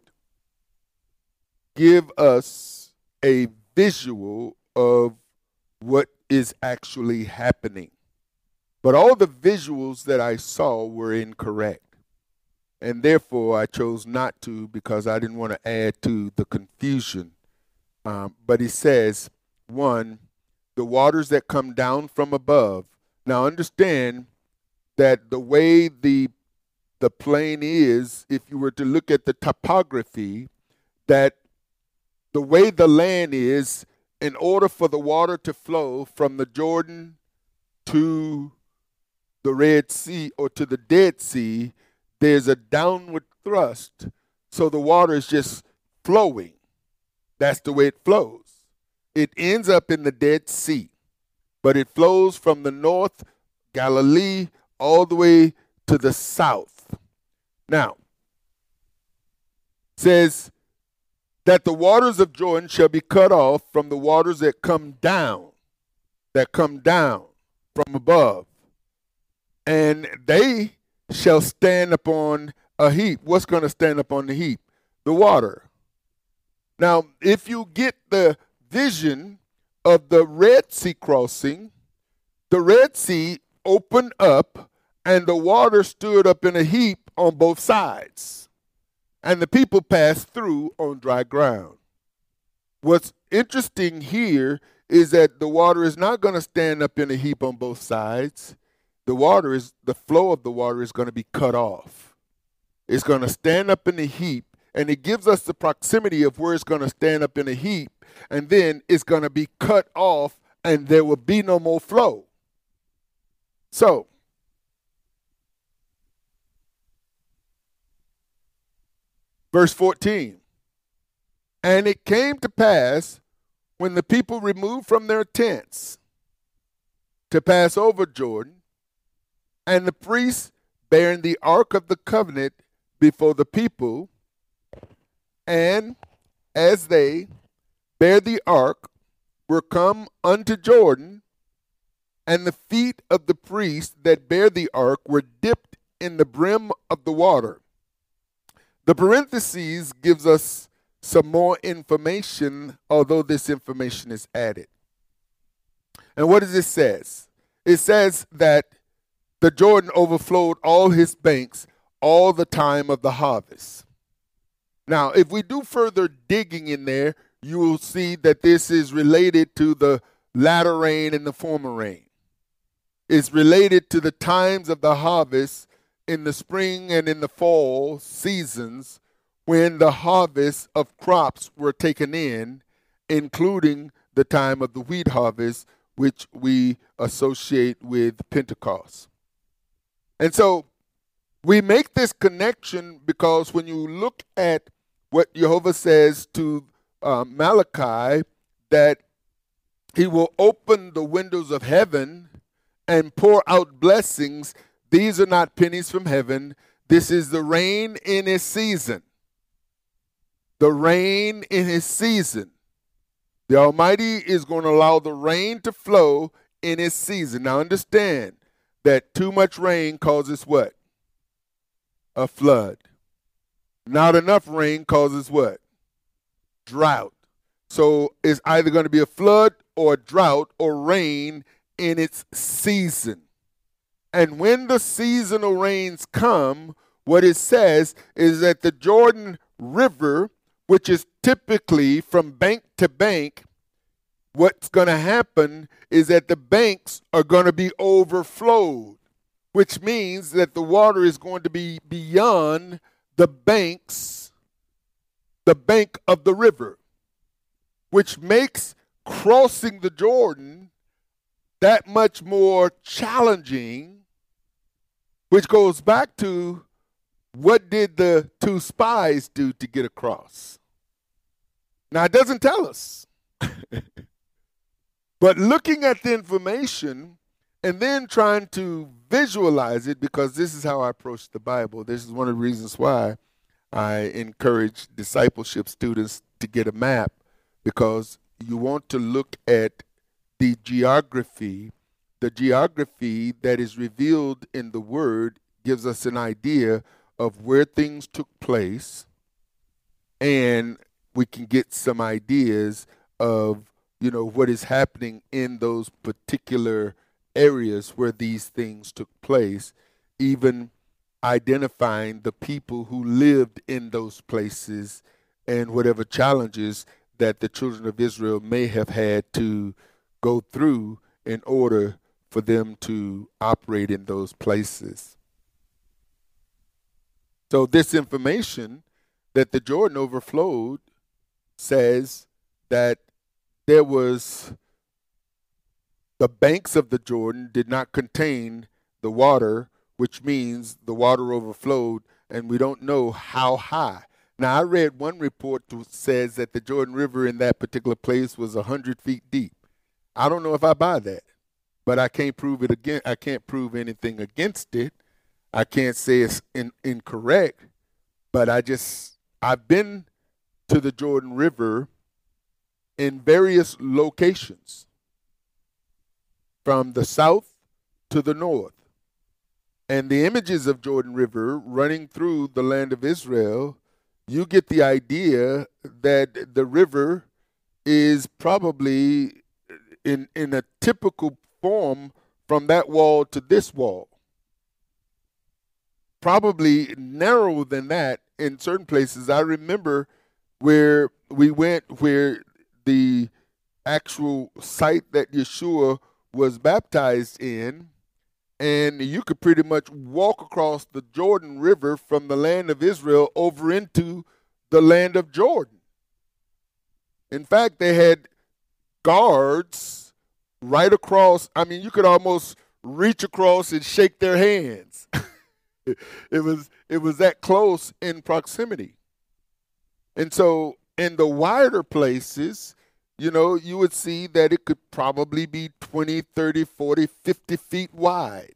give us a visual of what is actually happening. But all the visuals that I saw were incorrect. And therefore, I chose not to because I didn't want to add to the confusion. But he says, 1, the waters that come down from above. Now understand that the way the plain is, if you were to look at the topography, that the way the land is, in order for the water to flow from the Jordan to the Red Sea or to the Dead Sea, there's a downward thrust. So the water is just flowing. That's the way it flows. It ends up in the Dead Sea, but it flows from the north, Galilee, all the way to the south. Now, it says that the waters of Jordan shall be cut off from the waters that come down from above, and they shall stand upon a heap. What's going to stand upon the heap? The water. Now, if you get the vision of the Red Sea crossing, the Red Sea opened up and the water stood up in a heap on both sides, and the people passed through on dry ground. What's interesting here is that the water is not going to stand up in a heap on both sides. The flow of the water is going to be cut off. It's going to stand up in a heap, and it gives us the proximity of where it's going to stand up in a heap, and then it's going to be cut off, and there will be no more flow. So, verse 14, and it came to pass when the people removed from their tents to pass over Jordan, and the priests bearing the ark of the covenant before the people, and as they bare the ark were come unto Jordan, and the feet of the priests that bare the ark were dipped in the brim of the water. The parentheses gives us some more information, although this information is added. And what does it say? It says that the Jordan overflowed all his banks all the time of the harvest. Now, if we do further digging in there, you will see that this is related to the latter rain and the former rain. It's related to the times of the harvest in the spring and in the fall seasons when the harvest of crops were taken in, including the time of the wheat harvest, which we associate with Pentecost. And so we make this connection because when you look at what Jehovah says to Malachi, that he will open the windows of heaven and pour out blessings. These are not pennies from heaven. This is the rain in his season. The rain in his season. The Almighty is going to allow the rain to flow in his season. Now understand that too much rain causes what? A flood. Not enough rain causes what? Drought. So it's either going to be a flood or a drought or rain in its season. And when the seasonal rains come, what it says is that the Jordan River, which is typically from bank to bank, what's going to happen is that the banks are going to be overflowed, which means that the water is going to be beyond the banks, the bank of the river, which makes crossing the Jordan that much more challenging, which goes back to what did the two spies do to get across? Now, it doesn't tell us. But looking at the information and then trying to visualize it, because this is how I approach the Bible. This is one of the reasons why I encourage discipleship students to get a map, because you want to look at the geography. The geography that is revealed in the Word gives us an idea of where things took place, and we can get some ideas of, what is happening in those particular areas where these things took place, even identifying the people who lived in those places and whatever challenges that the children of Israel may have had to go through in order for them to operate in those places. So this information that the Jordan overflowed says that the banks of the Jordan did not contain the water, which means the water overflowed, and we don't know how high. Now, I read one report that says that the Jordan River in that particular place was 100 feet deep. I don't know if I buy that, but I can't prove it again. I can't prove anything against it. I can't say it's incorrect, but I've been to the Jordan River in various locations, from the south to the north. And the images of Jordan River running through the land of Israel, you get the idea that the river is probably in a typical form from that wall to this wall. Probably narrower than that in certain places. I remember where we went, where the actual site that Yeshua was baptized in, and you could pretty much walk across the Jordan River from the land of Israel over into the land of Jordan. In fact, they had guards right across. I mean, you could almost reach across and shake their hands. It was that close in proximity. And so in the wider places, you would see that it could probably be 20, 30, 40, 50 feet wide.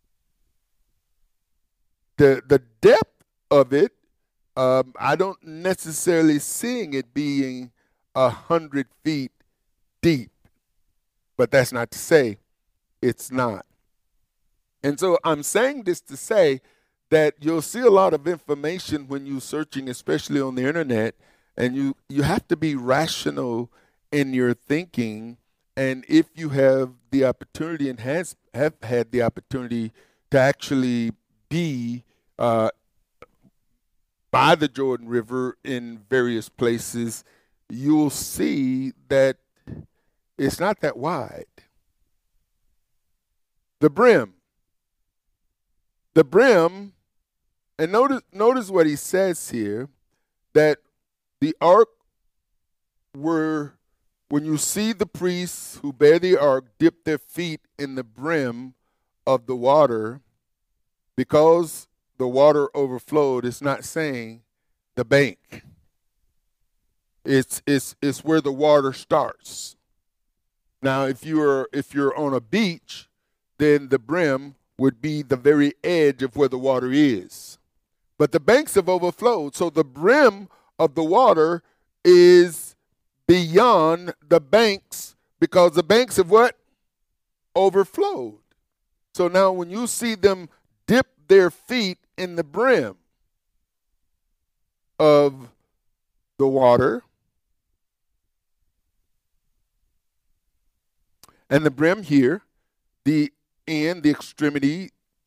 The depth of it, I don't necessarily seeing it being 100 feet deep, but that's not to say it's not. And so I'm saying this to say that you'll see a lot of information when you're searching, especially on the internet, and you have to be rational in your thinking. And if you have the opportunity and have had the opportunity to actually be by the Jordan River in various places, you'll see that it's not that wide. The brim, and notice what he says here, that the ark when you see the priests who bear the ark dip their feet in the brim of the water, because the water overflowed, it's not saying the bank. It's where the water starts. Now, if you're on a beach, then the brim would be the very edge of where the water is. But the banks have overflowed, so the brim of the water is beyond the banks, because the banks have what? Overflowed. So now when you see them dip their feet in the brim of the water, and the brim here, the end, the extremity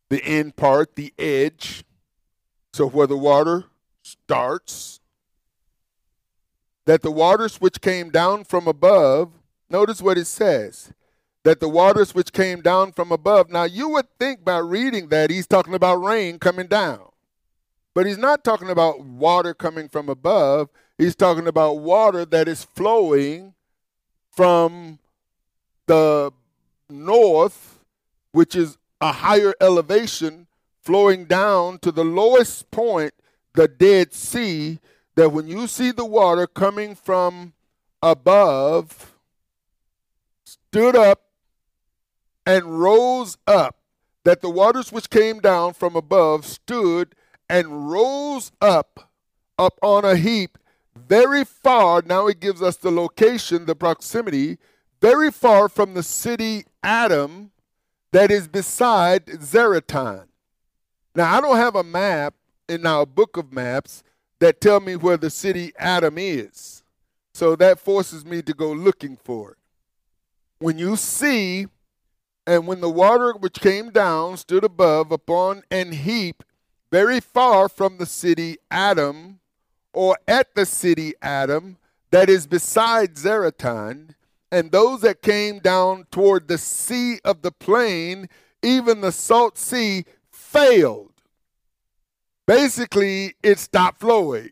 the end part, the edge. So where the water starts, that the waters which came down from above, notice what it says, that the waters which came down from above. Now you would think by reading that he's talking about rain coming down. But he's not talking about water coming from above. He's talking about water that is flowing from the north, which is a higher elevation, flowing down to the lowest point, the Dead Sea, that when you see the water coming from above, stood up and rose up, that the waters which came down from above stood and rose up on a heap very far. Now it gives us the location, the proximity, very far from the city Adam that is beside Zaretan. Now I don't have a map in our book of maps that tell me where the city Adam is. So that forces me to go looking for it. When you see, and when the water which came down stood above upon an heap very far from the city Adam, or at the city Adam, that is beside Zaretan, and those that came down toward the sea of the plain, even the salt sea, failed. Basically, it stopped flowing.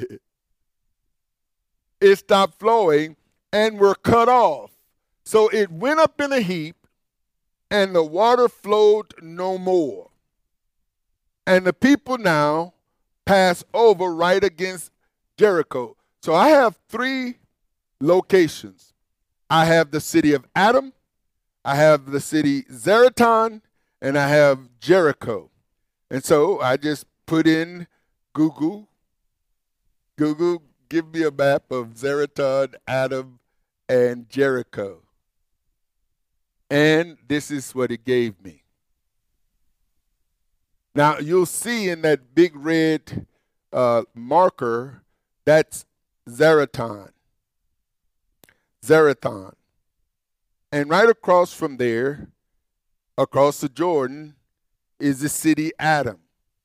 It stopped flowing and were cut off. So it went up in a heap, and the water flowed no more. And the people now pass over right against Jericho. So I have three locations. I have the city of Adam, I have the city Zaretan, and I have Jericho. And so I just put in Google, give me a map of Zaretan, Adam, and Jericho. And this is what it gave me. Now, you'll see in that big red marker, that's Zaretan. And right across from there, across the Jordan, is the city Adam.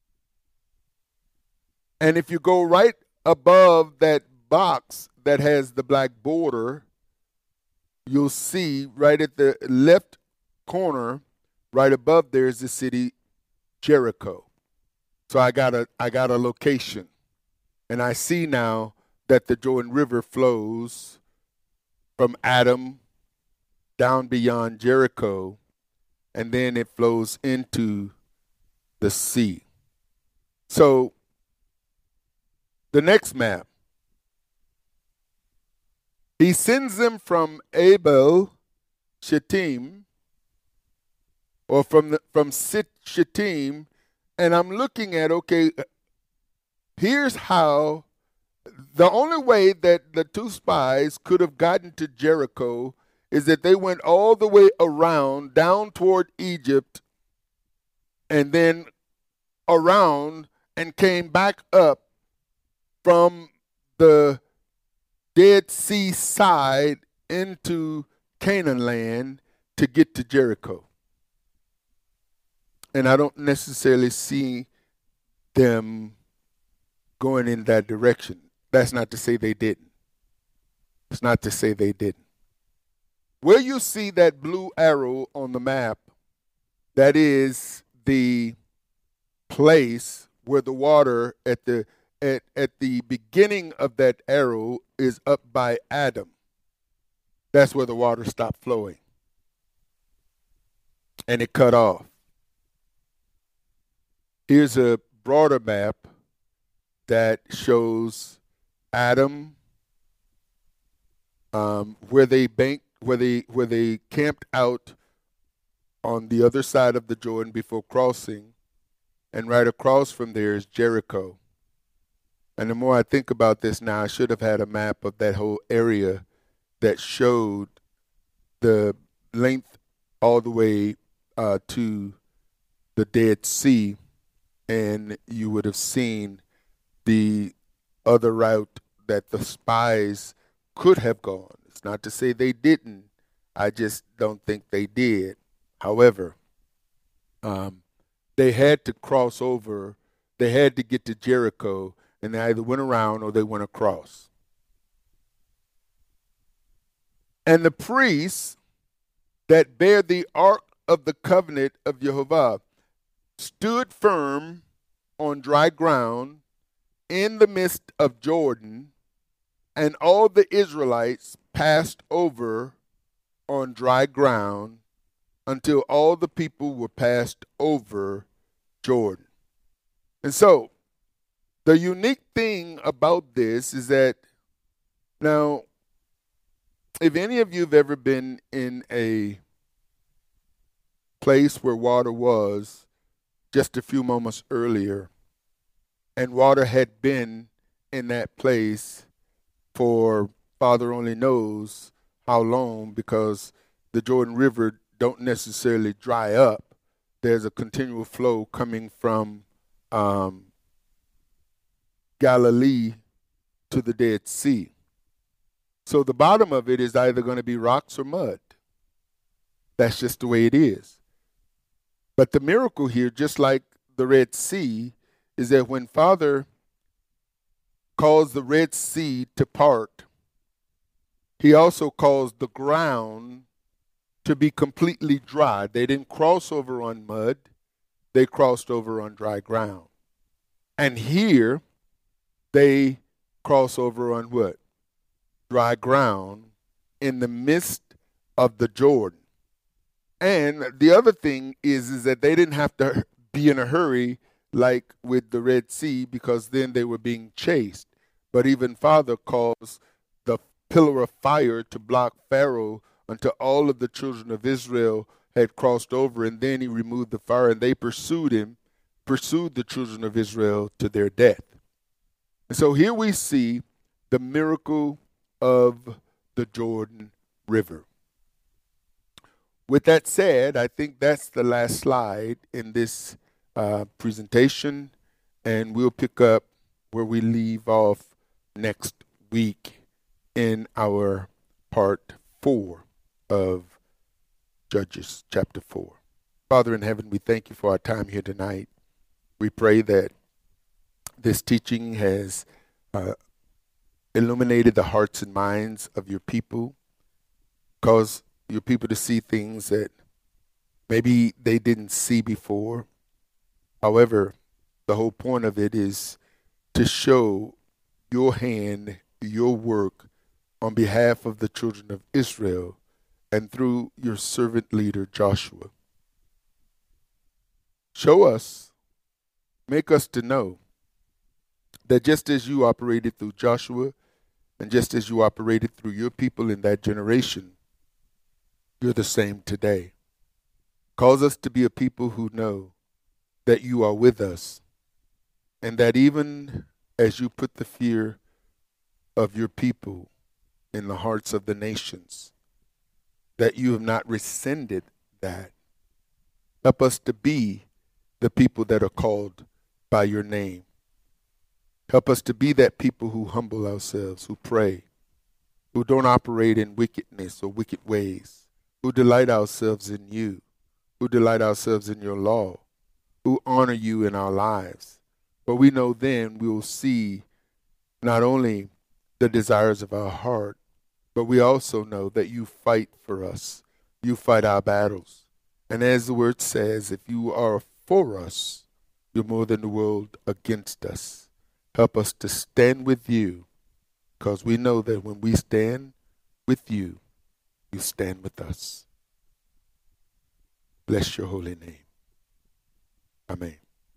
And if you go right above that box that has the black border, you'll see right at the left corner, right above there is the city Jericho. So I got a location. And I see now that the Jordan River flows from Adam down beyond Jericho, and then it flows into the sea. So the next map, he sends them from Abel Shittim, or from Shittim, and I'm looking at, okay, here's how, the only way that the two spies could have gotten to Jericho is that they went all the way around, down toward Egypt, and then around and came back up from the Dead Sea side into Canaan land to get to Jericho. And I don't necessarily see them going in that direction. That's not to say they didn't. It's not to say they didn't. Where you see that blue arrow on the map, that is the place where the water at the beginning of that arrow is up by Adam. That's where the water stopped flowing. And it cut off. Here's a broader map that shows Adam, where they camped out on the other side of the Jordan before crossing, and right across from there is Jericho. And the more I think about this now, I should have had a map of that whole area that showed the length all the way to the Dead Sea, and you would have seen the other route that the spies could have gone. It's not to say they didn't. I just don't think they did. However, they had to cross over. They had to get to Jericho, and they either went around or they went across. And the priests that bear the ark of the covenant of Jehovah stood firm on dry ground in the midst of Jordan, and all the Israelites passed over on dry ground until all the people were passed over Jordan. And so, the unique thing about this is that, now, if any of you have ever been in a place where water was just a few moments earlier, and water had been in that place for Father only knows how long, because the Jordan River don't necessarily dry up. There's a continual flow coming from Galilee to the Dead Sea. So the bottom of it is either going to be rocks or mud. That's just the way it is. But the miracle here, just like the Red Sea, is that when Father caused the Red Sea to part, he also caused the ground to be completely dry. They didn't cross over on mud. They crossed over on dry ground. And here, they cross over on what? Dry ground in the midst of the Jordan. And the other thing is that they didn't have to be in a hurry like with the Red Sea, because then they were being chased. But even Father caused the pillar of fire to block Pharaoh until all of the children of Israel had crossed over, and then he removed the fire, and they pursued the children of Israel to their death. And so here we see the miracle of the Jordan River. With that said, I think that's the last slide in this presentation, and we'll pick up where we leave off next week in our part 4 of Judges chapter 4. Father in heaven, we thank you for our time here tonight. We pray that this teaching has illuminated the hearts and minds of your people, cause your people to see things that maybe they didn't see before. However, the whole point of it is to show your hand, your work on behalf of the children of Israel and through your servant leader, Joshua. Show us, make us to know that just as you operated through Joshua and just as you operated through your people in that generation, you're the same today. Cause us to be a people who know that you are with us, and that even as you put the fear of your people in the hearts of the nations, that you have not rescinded that. Help us to be the people that are called by your name. Help us to be that people who humble ourselves, who pray, who don't operate in wickedness or wicked ways, who delight ourselves in you, who delight ourselves in your law, who honor you in our lives. For we know then we will see not only the desires of our heart, but we also know that you fight for us. You fight our battles. And as the word says, if you are for us, you're more than the world against us. Help us to stand with you, because we know that when we stand with you, you stand with us. Bless your holy name. Amen.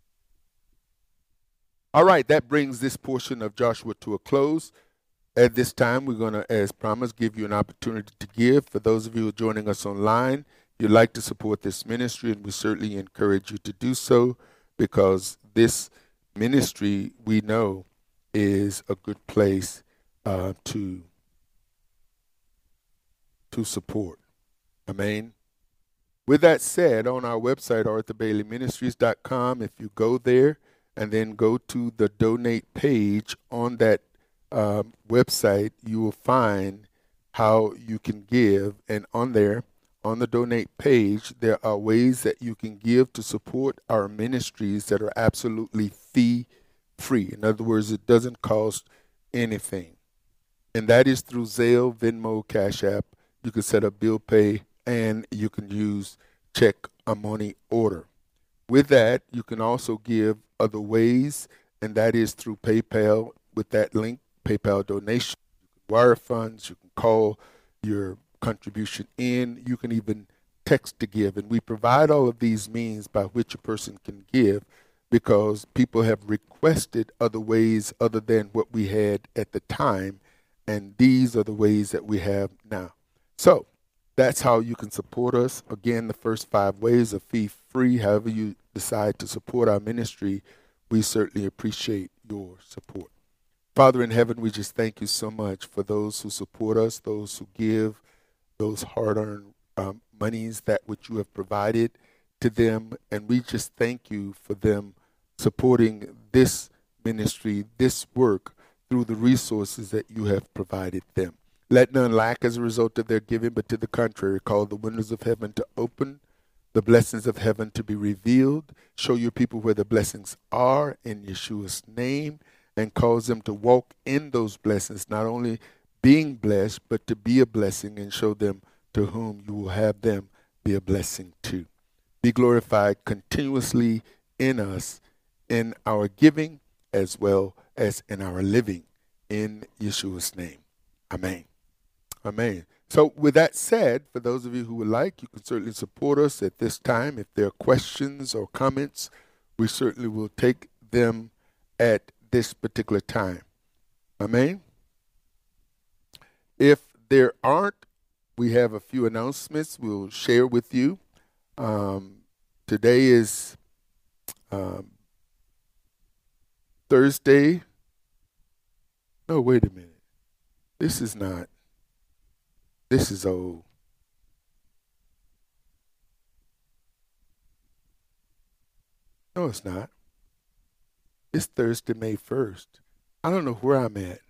All right, that brings this portion of Joshua to a close. At this time, we're going to, as promised, give you an opportunity to give. For those of you who are joining us online, you'd like to support this ministry, and we certainly encourage you to do so, because this ministry, we know, is a good place to support. Amen. With that said, on our website, ArthurBaileyMinistries.com, if you go there and then go to the donate page on that website, you will find how you can give. And on there on the donate page, there are ways that you can give to support our ministries that are absolutely fee free. In other words, it doesn't cost anything. And that is through Zelle, Venmo, Cash App. You can set up bill pay, and you can use check or money order. With that, you can also give other ways, and that is through PayPal with that link, PayPal donation. You can wire funds, you can call your contribution in, you can even text to give. And we provide all of these means by which a person can give because people have requested other ways other than what we had at the time, and these are the ways that we have now. So that's how you can support us. Again, the first 5 ways are fee-free. However you decide to support our ministry, we certainly appreciate your support. Father in heaven, we just thank you so much for those who support us, those who give, those hard-earned monies that which you have provided to them. And we just thank you for them supporting this ministry, this work, through the resources that you have provided them. Let none lack as a result of their giving, but to the contrary, call the windows of heaven to open, the blessings of heaven to be revealed. Show your people where the blessings are in Yeshua's name, and cause them to walk in those blessings, not only being blessed, but to be a blessing, and show them to whom you will have them be a blessing to. Be glorified continuously in us, in our giving, as well as in our living. In Yeshua's name. Amen. Amen. So with that said, for those of you who would like, you can certainly support us at this time. If there are questions or comments, we certainly will take them at this particular time. Amen. If there aren't, we have a few announcements we'll share with you. Today is Thursday. No, wait a minute. This is old. No, it's not. It's Thursday, May 1st. I don't know where I'm at.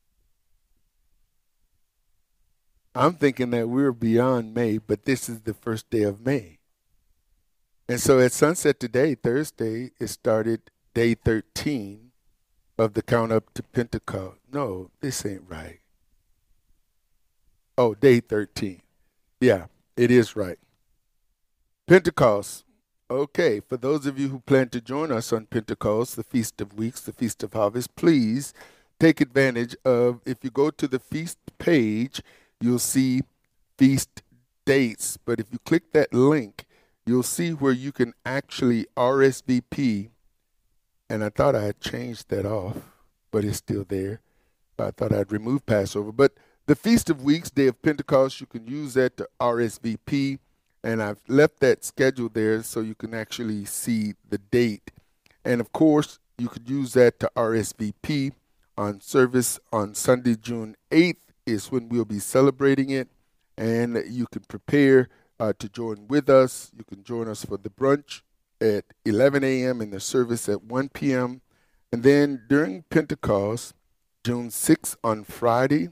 I'm thinking that we're beyond May, but this is the first day of May. And so at sunset today, Thursday, it started day 13 of the count up to Pentecost. No, this ain't right. Oh, day 13. Yeah, it is right. Pentecost. Okay, for those of you who plan to join us on Pentecost, the Feast of Weeks, the Feast of Harvest, please take advantage of, if you go to the feast page, you'll see feast dates. But if you click that link, you'll see where you can actually RSVP. And I thought I had changed that off, but it's still there. I thought I'd remove Passover. But the Feast of Weeks, Day of Pentecost, you can use that to RSVP. And I've left that schedule there so you can actually see the date. And, of course, you could use that to RSVP on service on Sunday, June 8th is when we'll be celebrating it. And you can prepare to join with us. You can join us for the brunch at 11 a.m. and the service at 1 p.m. And then during Pentecost, June 6th on Friday,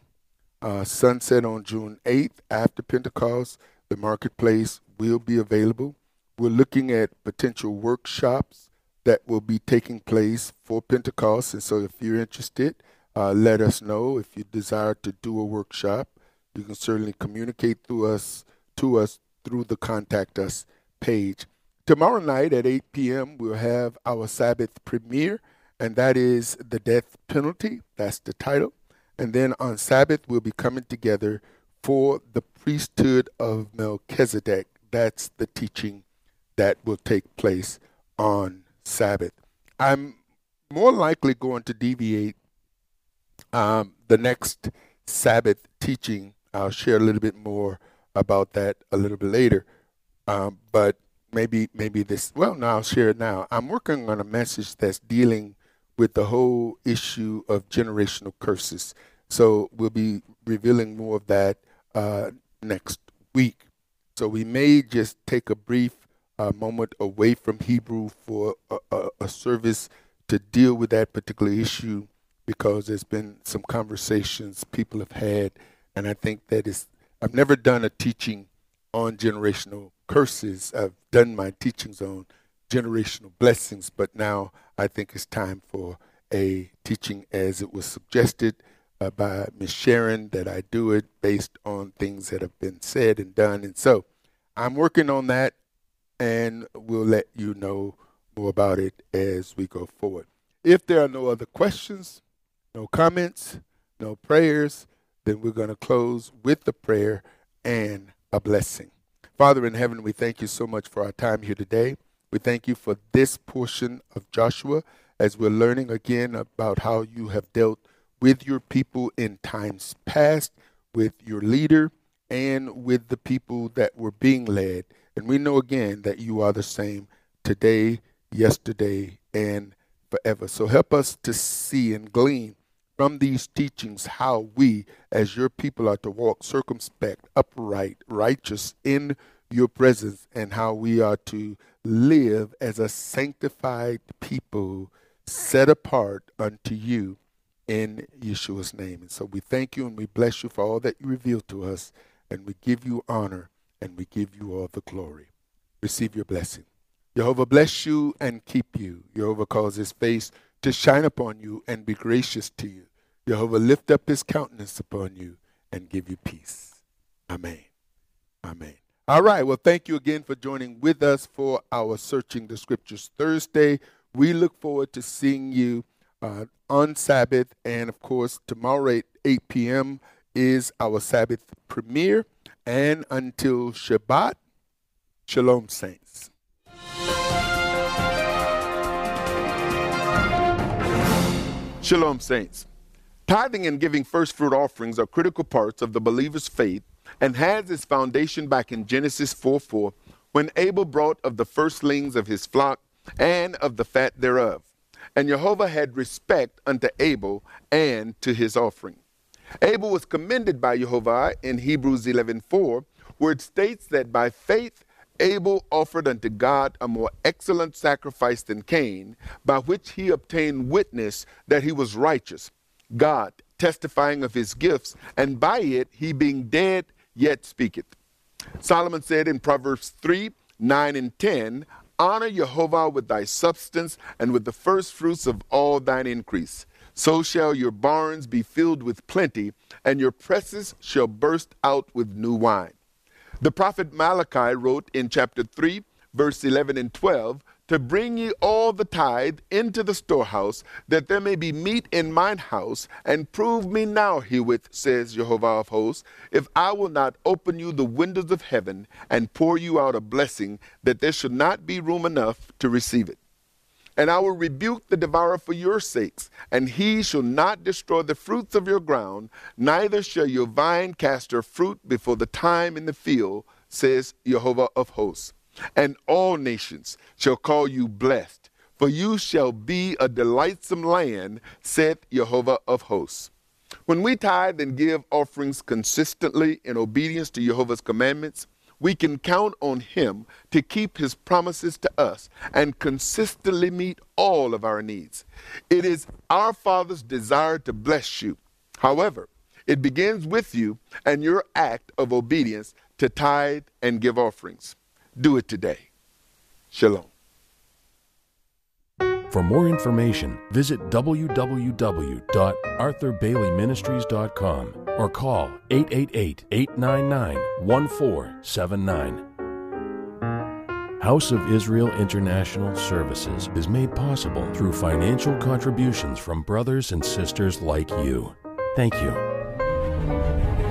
sunset on June 8th after Pentecost, the marketplace will be available. We're looking at potential workshops that will be taking place for Pentecost. And so if you're interested, let us know. If you desire to do a workshop, you can certainly communicate to us through the Contact Us page. Tomorrow night at 8 p.m., we'll have our Sabbath premiere, and that is The Death Penalty. That's the title. And then on Sabbath, we'll be coming together for the priesthood of Melchizedek. That's the teaching that will take place on Sabbath. I'm more likely going to deviate the next Sabbath teaching. I'll share a little bit more about that a little bit later. But maybe this, well, no, I'll share it now. I'm working on a message that's dealing with the whole issue of generational curses. So we'll be revealing more of that next week. So we may just take a brief moment away from Hebrew for a service to deal with that particular issue, because there's been some conversations people have had, and I think that I've never done a teaching on generational curses. I've done my teachings on generational blessings, but now I think it's time for a teaching as it was suggested by Ms. Sharon, that I do it based on things that have been said and done. And so I'm working on that, and we'll let you know more about it as we go forward. If there are no other questions, no comments, no prayers, then we're going to close with the prayer and a blessing. Father in heaven, we thank you so much for our time here today. We thank you for this portion of Joshua as we're learning again about how you have dealt with your people in times past, with your leader, and with the people that were being led. And we know again that you are the same today, yesterday, and forever. So help us to see and glean from these teachings how we, as your people, are to walk circumspect, upright, righteous in your presence, and how we are to live as a sanctified people set apart unto you in Yeshua's name. And so we thank you and we bless you for all that you reveal to us, and we give you honor and we give you all the glory. Receive your blessing. Jehovah bless you and keep you. Jehovah cause his face to shine upon you and be gracious to you. Jehovah lift up his countenance upon you and give you peace. Amen. Amen. All right. Well, thank you again for joining with us for our Searching the Scriptures Thursday. We look forward to seeing you on Sabbath. And, of course, tomorrow at 8 p.m. is our Sabbath premiere. And until Shabbat, Shalom, saints. Shalom, saints. Tithing and giving first fruit offerings are critical parts of the believer's faith and has its foundation back in Genesis 4:4, when Abel brought of the firstlings of his flock and of the fat thereof. And Jehovah had respect unto Abel and to his offering. Abel was commended by Jehovah in Hebrews 11:4, where it states that by faith Abel offered unto God a more excellent sacrifice than Cain, by which he obtained witness that he was righteous, God testifying of his gifts, and by it he being dead yet speaketh. Solomon said in Proverbs 3:9 and 10, honor Jehovah with thy substance and with the first fruits of all thine increase. So shall your barns be filled with plenty, and your presses shall burst out with new wine. The prophet Malachi wrote in chapter 3, verse 11 and 12, to bring ye all the tithe into the storehouse, that there may be meat in mine house, and prove me now herewith, says Jehovah of hosts, if I will not open you the windows of heaven, and pour you out a blessing, that there should not be room enough to receive it. And I will rebuke the devourer for your sakes, and he shall not destroy the fruits of your ground, neither shall your vine cast her fruit before the time in the field, says Jehovah of hosts. And all nations shall call you blessed, for you shall be a delightsome land, saith Jehovah of hosts. When we tithe and give offerings consistently in obedience to Jehovah's commandments, we can count on him to keep his promises to us and consistently meet all of our needs. It is our Father's desire to bless you. However, it begins with you and your act of obedience to tithe and give offerings. Do it today. Shalom. For more information, visit www.arthurbaileyministries.com or call 888-899-1479. House of Israel International Services is made possible through financial contributions from brothers and sisters like you. Thank you.